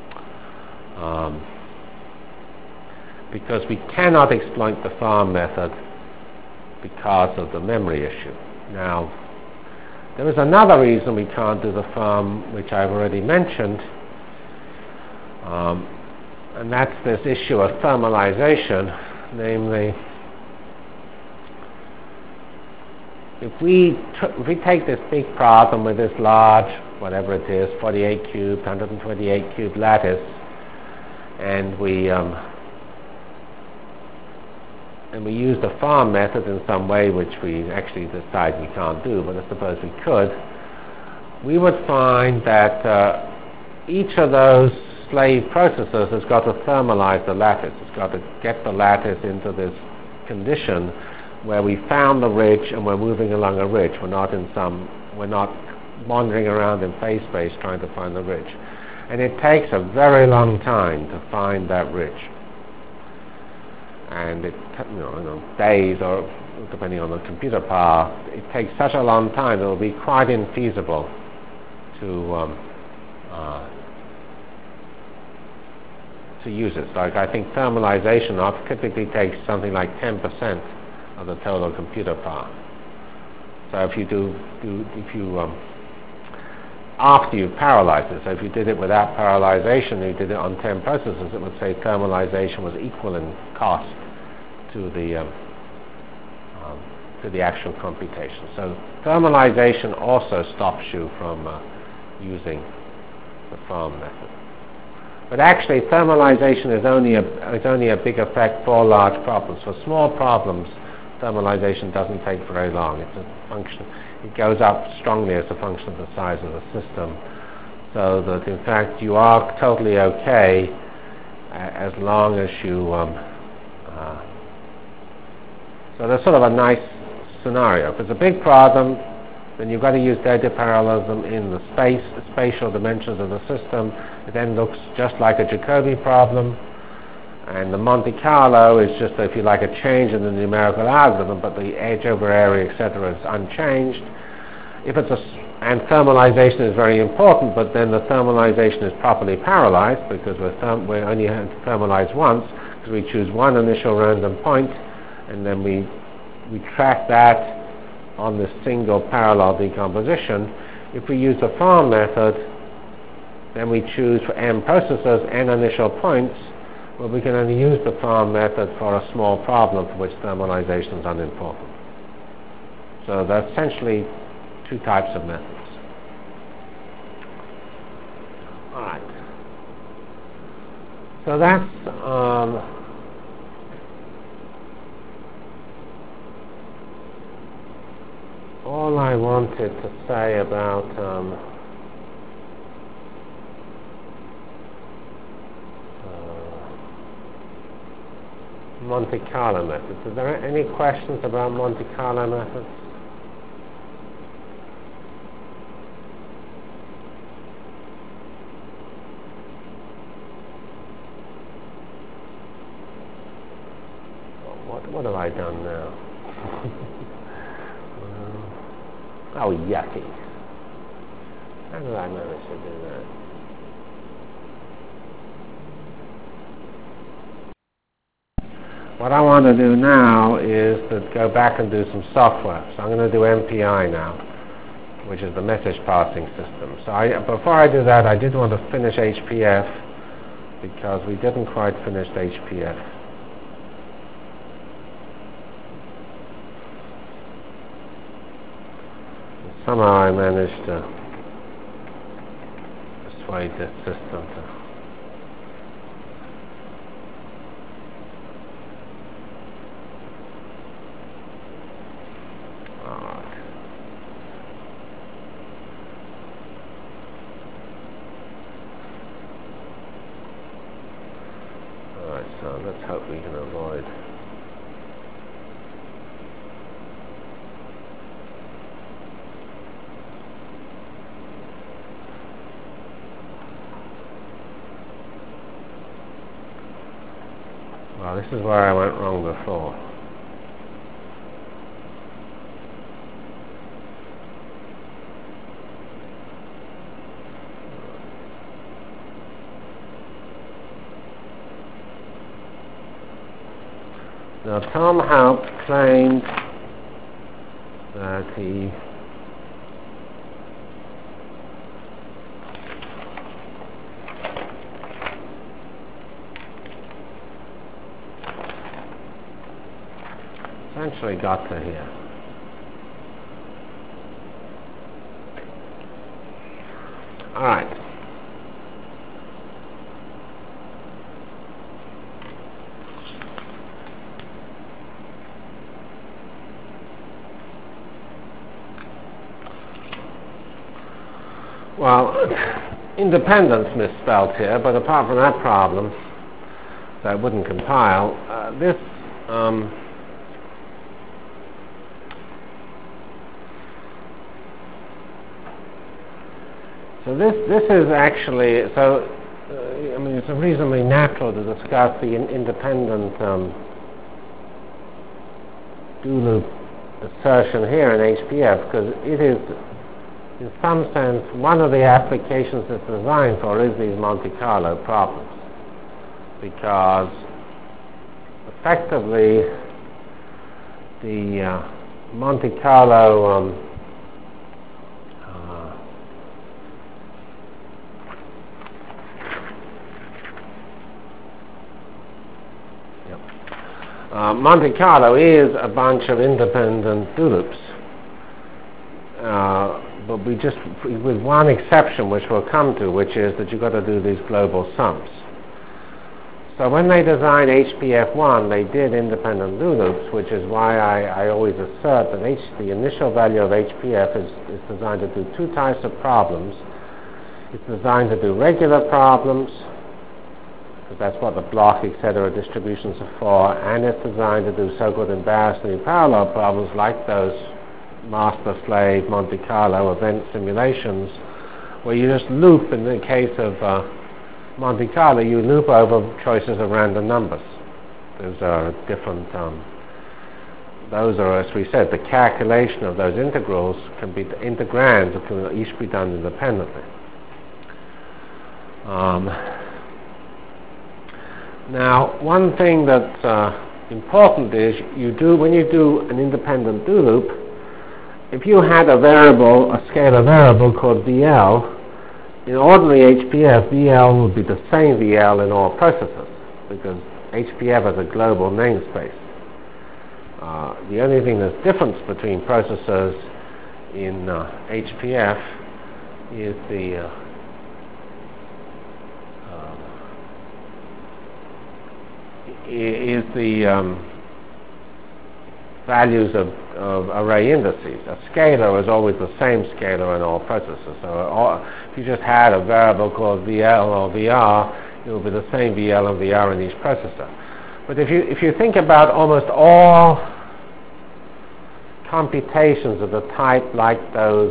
Because we cannot exploit the farm method because of the memory issue. Now, there is another reason we can't do the farm, which I've already mentioned, and that's this issue of thermalization. Namely, if we take this big problem with this large, whatever it is, 48 cube, 128 cube lattice, and we use the farm method in some way, which we actually decide we can't do, but I suppose we could, we would find that each of those slave processors has got to thermalize the lattice. It's got to get the lattice into this condition where we found the ridge and we're moving along a ridge. We're not wandering around in phase space trying to find the ridge. And it takes a very long time to find that ridge. And days, or depending on the computer power, it takes such a long time it will be quite infeasible to use it. Like, I think thermalization typically takes something like 10% of the total computer power. So if you after you parallelize it, so if you did it without parallelization, you did it on 10 processors, it would say thermalization was equal in cost to the actual computation. So thermalization also stops you from using the farm method. But actually, thermalization is only a big effect for large problems. For small problems, thermalization doesn't take very long. It's a function. It goes up strongly as a function of the size of the system, so that in fact you are totally okay as long as you. So that's sort of a nice scenario. If it's a big problem, then you've got to use data parallelism in the spatial dimensions of the system. It then looks just like a Jacobi problem. And the Monte Carlo is just, if you like, a change in the numerical algorithm, but the edge over area, etc., is unchanged. And thermalization is very important, but then the thermalization is properly parallelized, because we only have to thermalize once, because we choose one initial random point, and then we track that on this single parallel decomposition. If we use the farm method, then we choose for m processors n initial points. Well, we can only use the farm method for a small problem for which thermalization is unimportant. So there are essentially two types of methods. All right. So that's all I wanted to say about Monte Carlo methods. Are there any questions about Monte Carlo methods? What have I done now? Oh, yucky. How did I manage to do that? What I want to do now is to go back and do some software. So I'm going to do MPI now, which is the message passing system. So before I do that, I did want to finish HPF because we didn't quite finish HPF. Somehow I managed to persuade this system to so let's hope we can avoid. Well, this is where I went wrong before. Now, Tom Haupt claimed that he essentially got to here. All right. Well, independence misspelled here, but apart from that problem, that wouldn't compile. So this is actually, I mean, it's reasonably natural to discuss the independent do loop assertion here in HPF, because it is, in some sense, one of the applications it's designed for is these Monte Carlo problems, because effectively the Monte Carlo Monte Carlo is a bunch of independent do loops, but we just, with one exception which we'll come to, which is that you've got to do these global sums. So when they designed HPF1, they did independent do loops, which is why I always assert that the initial value of HPF is designed to do two types of problems. It's designed to do regular problems, because that's what the block, etc. distributions are for, and it's designed to do so-called embarrassingly parallel problems like those master-slave Monte Carlo event simulations, where you just loop, in the case of Monte Carlo, you loop over choices of random numbers. Those are different, those are, as we said, the calculation of those integrals can be, integrands can each be done independently. Now, one thing that's important is when you do an independent do loop, if you had a variable, a scalar variable called VL, in ordinary HPF, VL would be the same VL in all processors, because HPF has a global namespace. The only thing that's different between processors in HPF is the values of array indices. A scalar is always the same scalar in all processors. So if you just had a variable called VL or VR, it will be the same VL and VR in each processor. But if you think about almost all computations of the type like those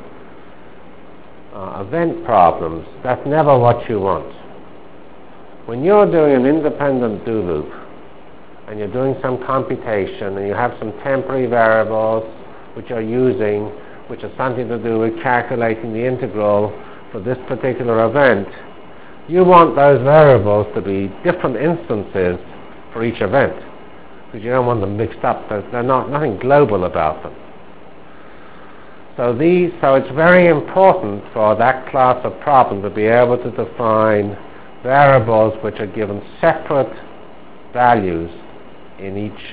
event problems, that's never what you want. When you're doing an independent do loop, and you're doing some computation, and you have some temporary variables which you're using which has something to do with calculating the integral for this particular event, you want those variables to be different instances for each event, because you don't want them mixed up. They're nothing global about them. So it's very important for that class of problem to be able to define variables which are given separate values in each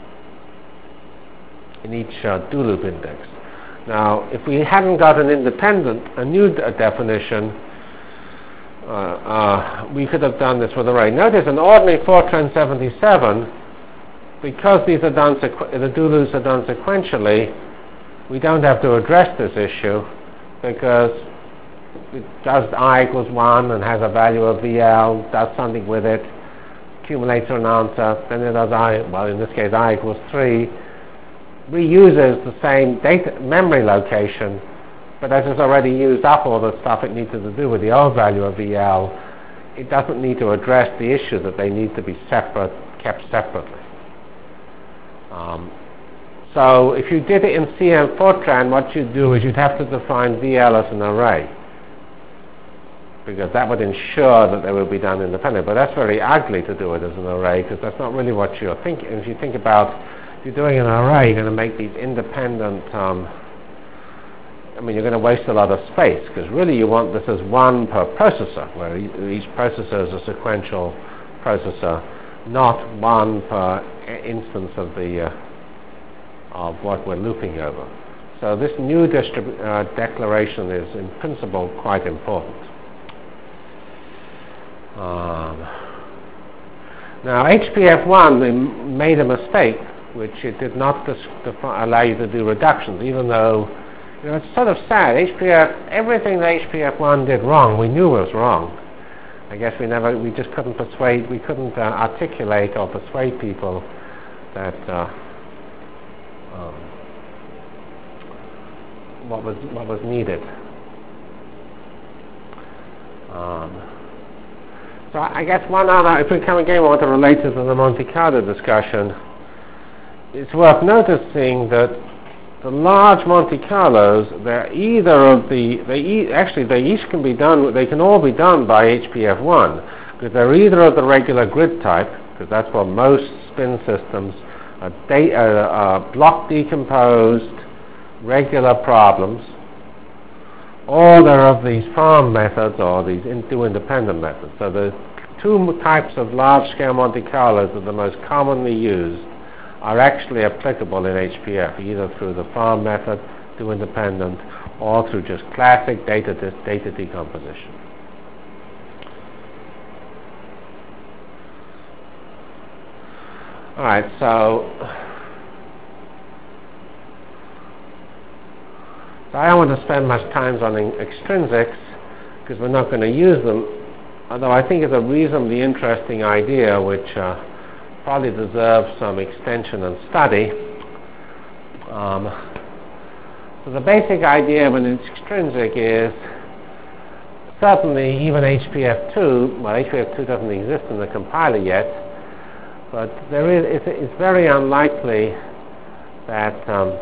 do loop index. Now, if we hadn't got a new definition, we could have done this with array. Notice an ordinary Fortran 77, because these are done the do loops are done sequentially, we don't have to address this issue, because it does I equals 1 and has a value of VL, does something with it, accumulates an answer, then it does in this case I equals 3, reuses the same data memory location, but as it's already used up all the stuff it needed to do with the old value of VL, it doesn't need to address the issue that they need to be kept separately. So if you did it in CM Fortran, what you'd do is you'd have to define VL as an array, because that would ensure that they will be done independently. But that's very ugly to do it as an array, because that's not really what you're thinking. If you think about, if you're doing an array, you're going to make these independent, you're going to waste a lot of space, because really you want this as one per processor, where each processor is a sequential processor, not one per instance of what we're looping over. So this new declaration is in principle quite important. Now HPF1, they made a mistake, which it did not allow you to do reductions, even though, it's sort of sad. Everything that HPF1 did wrong, we knew was wrong. I guess we just couldn't articulate or persuade people that what was needed. So I guess one other, if we come again want to relate to the Monte Carlo discussion, it's worth noticing that the large Monte Carlos, they each can be done, they can all be done by HPF1, because they're either of the regular grid type, because that's what most spin systems are block decomposed, regular problems, or they're of these farm methods or these do independent methods. So the two types of large-scale Monte Carlos that are the most commonly used are actually applicable in HPF, either through the farm method, do independent, or through just classic data decomposition. All right, so I don't want to spend much time on extrinsics, because we're not going to use them, although I think it's a reasonably interesting idea which probably deserves some extension and study. So the basic idea of an extrinsic is, certainly even HPF2, well, HPF2 doesn't exist in the compiler yet, but it's very unlikely that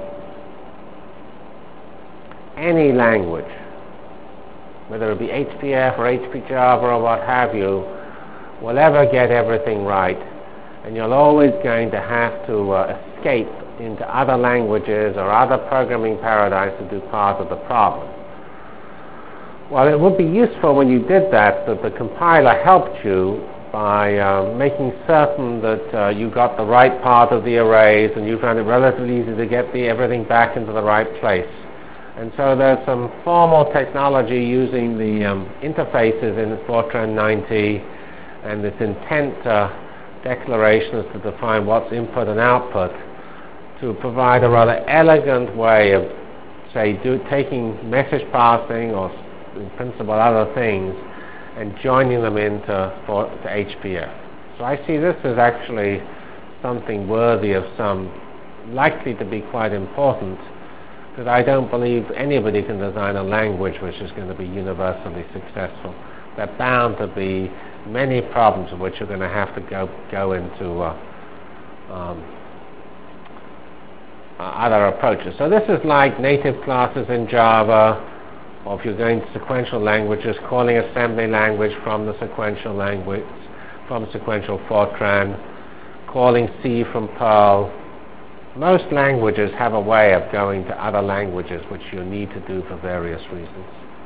any language, whether it be HPF or HP Java or what have you, will ever get everything right, and you're always going to have to escape into other languages or other programming paradigms to do part of the problem. Well, it would be useful when you did that the compiler helped you by making certain that you got the right part of the arrays and you found it relatively easy to get everything back into the right place. And so there's some formal technology using the interfaces in Fortran 90 and this intent declarations to define what's input and output to provide a rather elegant way of, say, taking message passing or in principle other things and joining them into HPF. So I see this as actually something worthy of likely to be quite important, because I don't believe anybody can design a language which is going to be universally successful. There are bound to be many problems which are going to have to go into other approaches. So this is like native classes in Java, or if you're going to sequential languages, calling assembly language from the sequential language, from sequential Fortran, calling C from Perl. Most languages have a way of going to other languages, which you need to do for various reasons.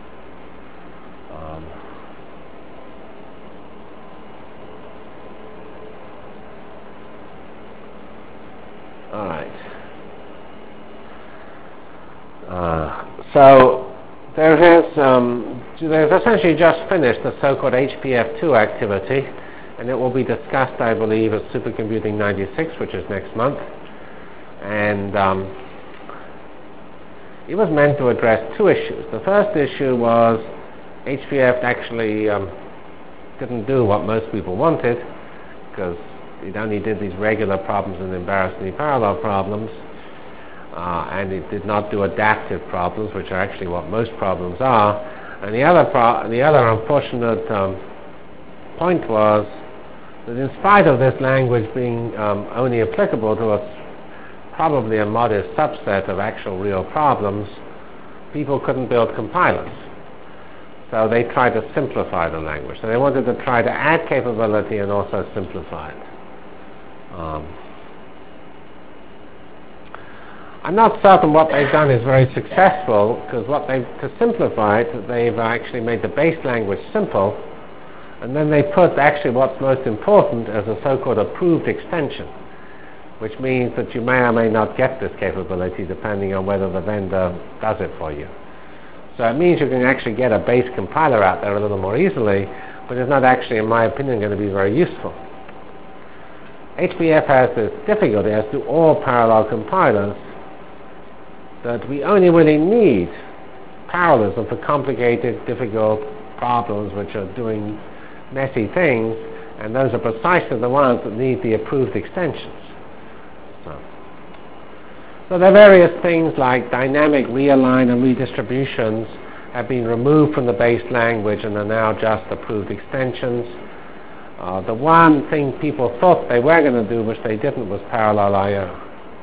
All right. So there's essentially just finished the so-called HPF2 activity, and it will be discussed, I believe, at Supercomputing 96, which is next month. And it was meant to address two issues. The first issue was HPF actually didn't do what most people wanted, because it only did these regular problems and embarrassingly parallel problems, and it did not do adaptive problems, which are actually what most problems are. And the other unfortunate point was that in spite of this language being only applicable to probably a modest subset of actual real problems, people couldn't build compilers. So they tried to simplify the language. So they wanted to try to add capability and also simplify it. I'm not certain what they've done is very successful, because to simplify it, they've actually made the base language simple, and then they put actually what's most important as a so-called approved extension, which means that you may or may not get this capability depending on whether the vendor does it for you. So it means you can actually get a base compiler out there a little more easily, but it's not actually, in my opinion, going to be very useful. HPF has this difficulty, as do all parallel compilers, that we only really need parallelism for complicated, difficult problems which are doing messy things, and those are precisely the ones that need the approved extensions. So there are various things like dynamic realign and redistributions have been removed from the base language and are now just approved extensions. The one thing people thought they were going to do, which they didn't, was parallel I/O.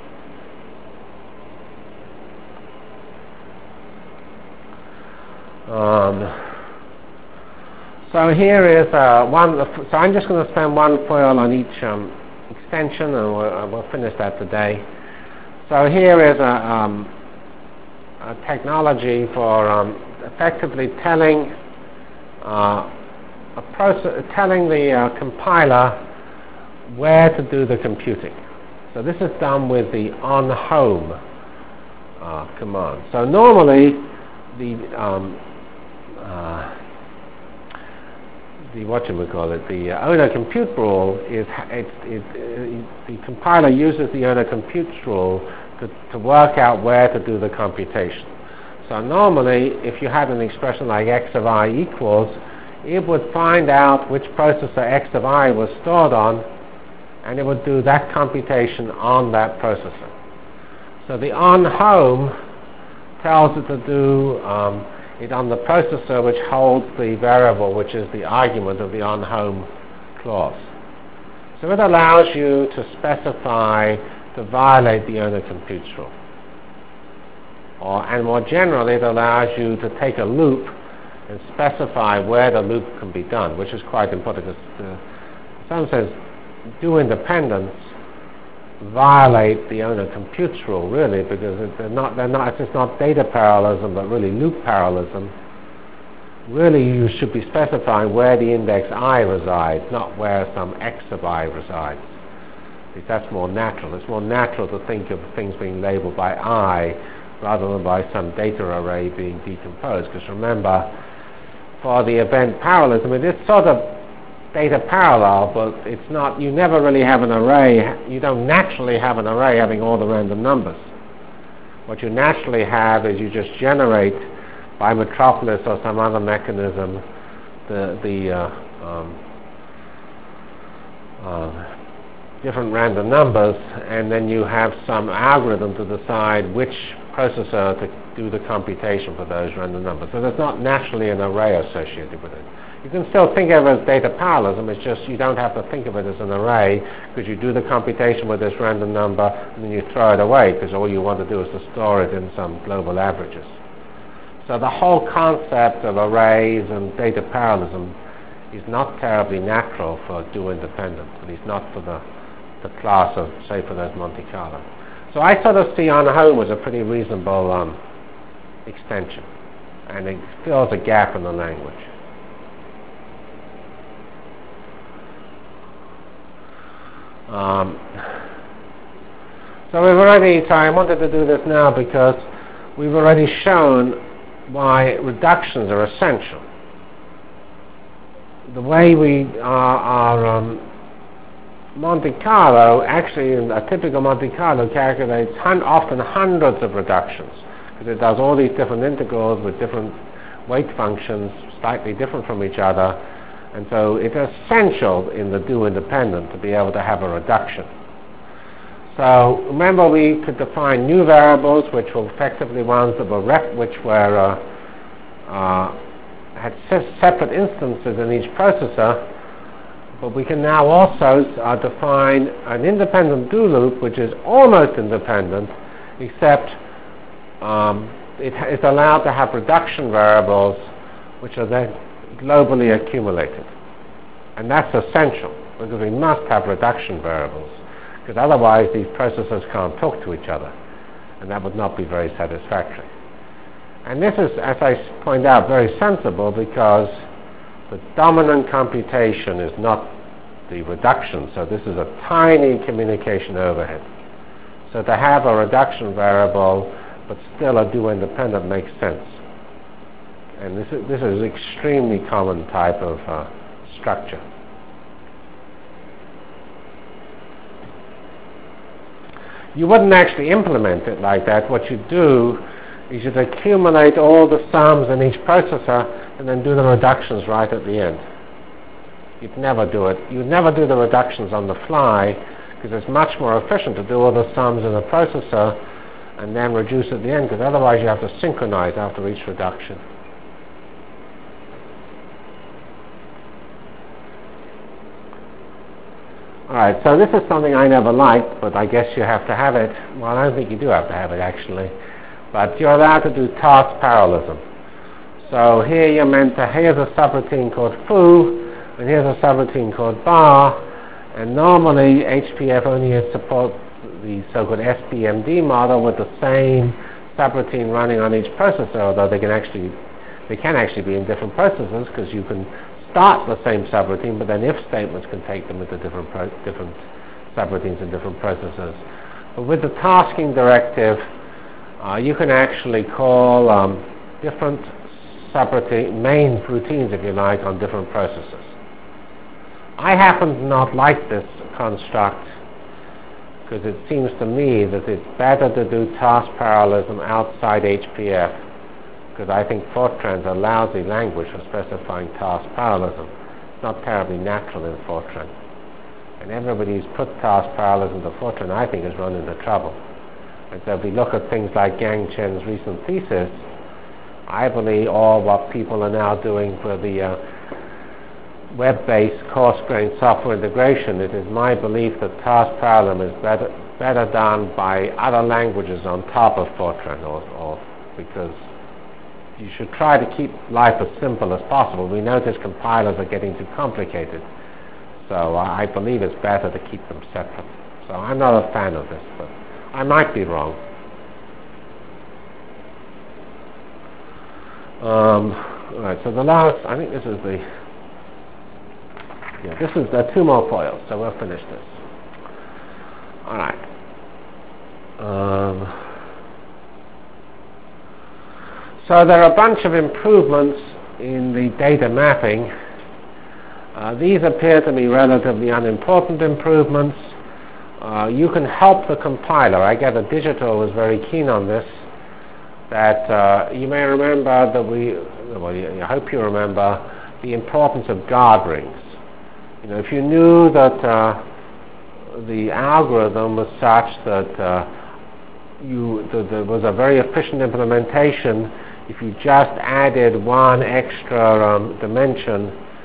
So here is one. So I'm just going to spend one foil on each extension, and we'll finish that today. So here is a technology for effectively telling the compiler where to do the computing. So this is done with the onHome command. So normally the owner compute rule is the compiler uses the owner compute rule to work out where to do the computation. So normally, if you had an expression like x of I equals, it would find out which processor x of I was stored on, and it would do that computation on that processor. So the onHome tells it to do it on the processor which holds the variable, which is the argument of the onHome clause. So it allows you to specify to violate the owner compute rule. And more generally, it allows you to take a loop and specify where the loop can be done, which is quite important. Because some says do independence violate the owner compute rule, really, because it's just not data parallelism, but really loop parallelism. Really, you should be specifying where the index I resides, not where some x of I resides. Because that's more natural. It's more natural to think of things being labeled by I rather than by some data array being decomposed. Because remember, for the event parallelism, it is sort of data parallel, but it's not, you never really have an array. You don't naturally have an array having all the random numbers. What you naturally have is you just generate by Metropolis or some other mechanism different random numbers, and then you have some algorithm to decide which processor to do the computation for those random numbers. So there's not naturally an array associated with it. You can still think of it as data parallelism, it's just you don't have to think of it as an array because you do the computation with this random number and then you throw it away because all you want to do is to store it in some global averages. So the whole concept of arrays and data parallelism is not terribly natural for dual independent, at least not for the class of, say, for those Monte Carlo. So I sort of see on home as a pretty reasonable extension, and it fills a gap in the language. So I wanted to do this now because we've already shown why reductions are essential. The way we our Monte Carlo, actually in a typical Monte Carlo calculates often hundreds of reductions because it does all these different integrals with different weight functions, slightly different from each other, and so it's essential in the dual independent to be able to have a reduction. So remember, we could define new variables, which were effectively ones that were had separate instances in each processor, but we can now also define an independent do loop, which is almost independent, except it's allowed to have reduction variables, which are then globally accumulated. And that's essential, because we must have reduction variables, because otherwise these processors can't talk to each other, and that would not be very satisfactory. And this is, as I point out, very sensible because the dominant computation is not the reduction, so this is a tiny communication overhead. So to have a reduction variable but still a dual independent makes sense. And this is an extremely common type of structure. You wouldn't actually implement it like that. What you do is you'd accumulate all the sums in each processor and then do the reductions right at the end. You'd never do it. You'd never do the reductions on the fly because it's much more efficient to do all the sums in the processor and then reduce at the end, because otherwise you have to synchronize after each reduction. Alright, so this is something I never liked, but I guess you have to have it. Well, I don't think you do have to have it, actually. But you're allowed to do task parallelism. So here you're meant to, here's a subroutine called foo, and here's a subroutine called bar, and normally HPF only supports the so-called SPMD model with the same subroutine running on each processor, although they can actually be in different processors, because you can start the same subroutine, but then if statements can take them into different subroutines in different processors. But with the tasking directive, you can actually call different subroutine, main routines, if you like, on different processors. I happen to not like this construct because it seems to me that it's better to do task parallelism outside HPF, because I think Fortran's a lousy language for specifying task parallelism. It's not terribly natural in Fortran. And everybody who's put task parallelism to Fortran, I think, has run into trouble. And so if we look at things like Yang Chen's recent thesis, I believe all what people are now doing for the web-based coarse-grained software integration, it is my belief that task parallelism is better done by other languages on top of Fortran, or because you should try to keep life as simple as possible. We notice compilers are getting too complicated, so I believe it's better to keep them separate. So I'm not a fan of this, but I might be wrong. All right, so the last, I think this is the, this is the two more foils, so we'll finish this. All right. So there are a bunch of improvements in the data mapping. These appear to be relatively unimportant improvements. You can help the compiler. I gather Digital was very keen on this. That you may remember that I hope you remember the importance of guard rings. You know, if you knew that the algorithm was such that there was a very efficient implementation, if you just added one extra dimension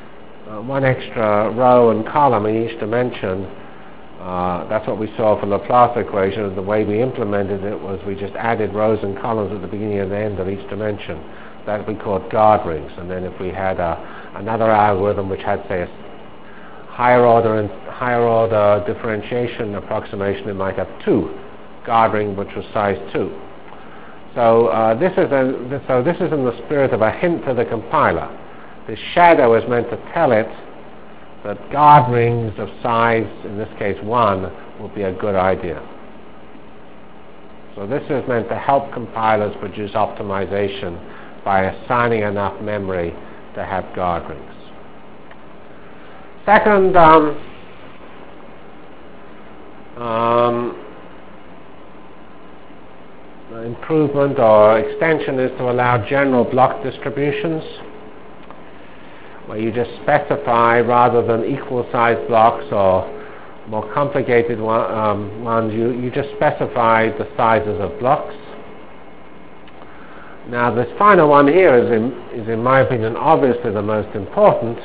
one extra row and column in each dimension. That's what we saw for the Laplace equation. The way we implemented it was we just added rows and columns at the beginning and the end of each dimension. That we called guard rings. And then if we had another algorithm which had, say, a higher order differentiation approximation, it might have two guard ring which was size 2. So this is in the spirit of a hint to the compiler. This shadow is meant to tell it that guard rings of size, in this case 1, would be a good idea. So this is meant to help compilers produce optimization by assigning enough memory to have guard rings. Second improvement or extension is to allow general block distributions, where you just specify, rather than equal size blocks or more complicated ones, you just specify the sizes of blocks. Now this final one here is in my opinion obviously the most important,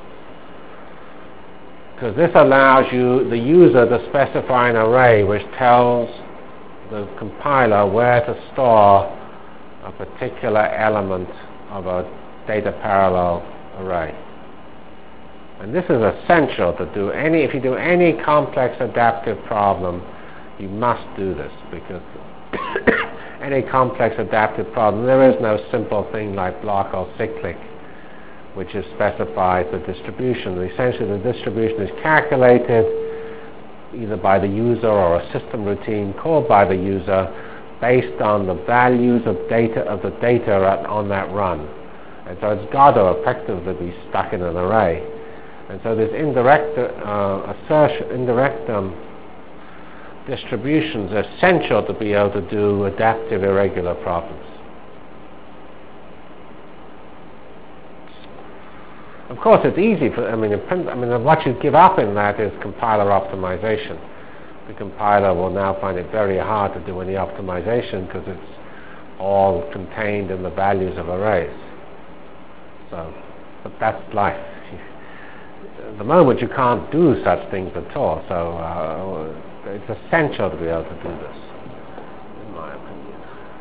because this allows the user to specify an array which tells the compiler where to store a particular element of a data parallel array. And this is essential to do if you do any complex adaptive problem, you must do this, because any complex adaptive problem, there is no simple thing like block or cyclic which specifies the distribution. Essentially the distribution is calculated either by the user or a system routine called by the user based on the values of the data on that run. And so it's got to effectively be stuck in an array. And so this indirect distributions are essential to be able to do adaptive irregular problems. Of course, it's easy what you give up in that is compiler optimization. The compiler will now find it very hard to do any optimization because it's all contained in the values of arrays. But that's life. At the moment, you can't do such things at all. So it's essential to be able to do this, in my opinion.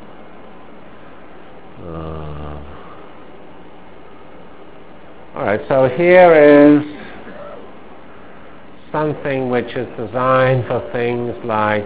All right, so here is something which is designed for things like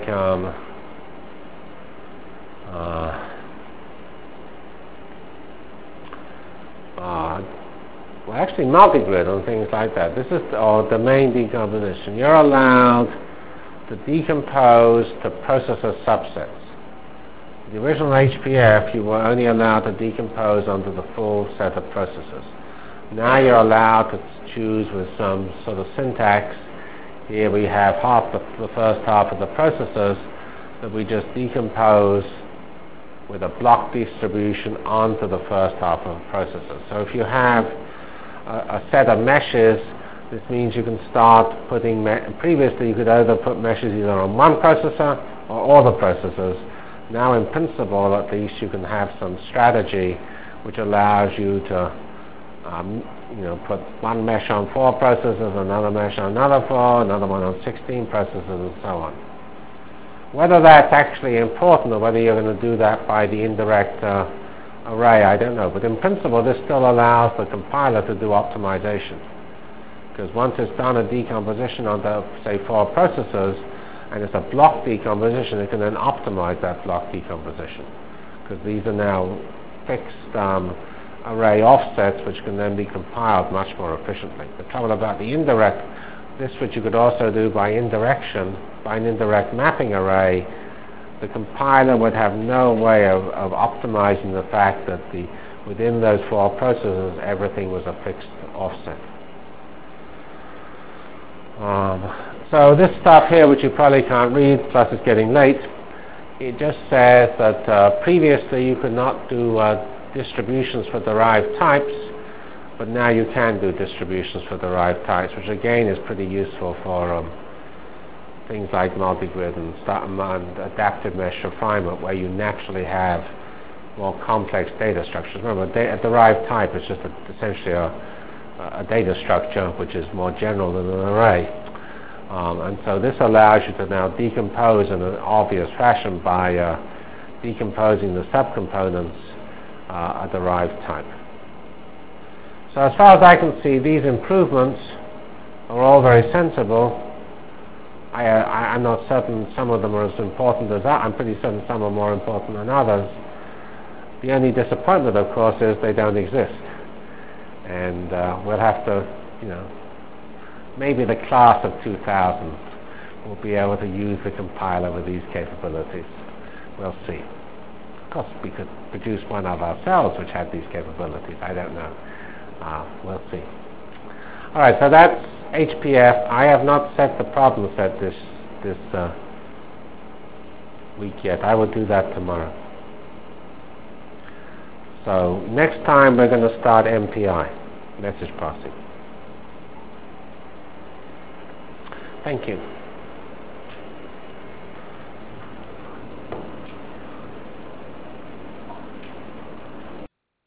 well, actually multigrid and things like that. This is domain decomposition. You're allowed to decompose to processor subsets. The original HPF, you were only allowed to decompose onto the full set of processors. Now you're allowed to choose with some sort of syntax. Here we have the first half of the processors that we just decompose with a block distribution onto the first half of the processor. So if you have a set of meshes, this means you can start putting, previously you could either put meshes either on one processor or all the processors. Now in principle, at least, you can have some strategy which allows you to put one mesh on 4 processors, another mesh on another 4, another one on 16 processors, and so on. Whether that's actually important or whether you're going to do that by the indirect array, I don't know. But in principle, this still allows the compiler to do optimization. Because once it's done a decomposition onto, say, 4 processors, and it's a block decomposition, it can then optimize that block decomposition. Because these are now fixed array offsets which can then be compiled much more efficiently. The trouble about the indirect, which you could also do by indirection, by an indirect mapping array, the compiler would have no way of optimizing the fact that within those 4 processors everything was a fixed offset. So this stuff here, which you probably can't read, plus it's getting late, it just says that previously you could not do distributions for derived types, but now you can do distributions for derived types, which again is pretty useful for things like multigrid and adaptive mesh refinement, where you naturally have more complex data structures. Remember, a derived type is just essentially a a data structure which is more general than an array. And so this allows you to now decompose in an obvious fashion by decomposing the subcomponents a derived type. So as far as I can see, these improvements are all very sensible. I'm not certain some of them are as important as others. I'm pretty certain some are more important than others. The only disappointment, of course, is they don't exist. And we'll have to, maybe the class of 2000 will be able to use the compiler with these capabilities. We'll see. Of course, we could produce one of ourselves which had these capabilities. I don't know. We'll see. All right, so that's HPF. I have not set the problem set this week yet. I will do that tomorrow. So next time we're going to start MPI, message passing. Thank you.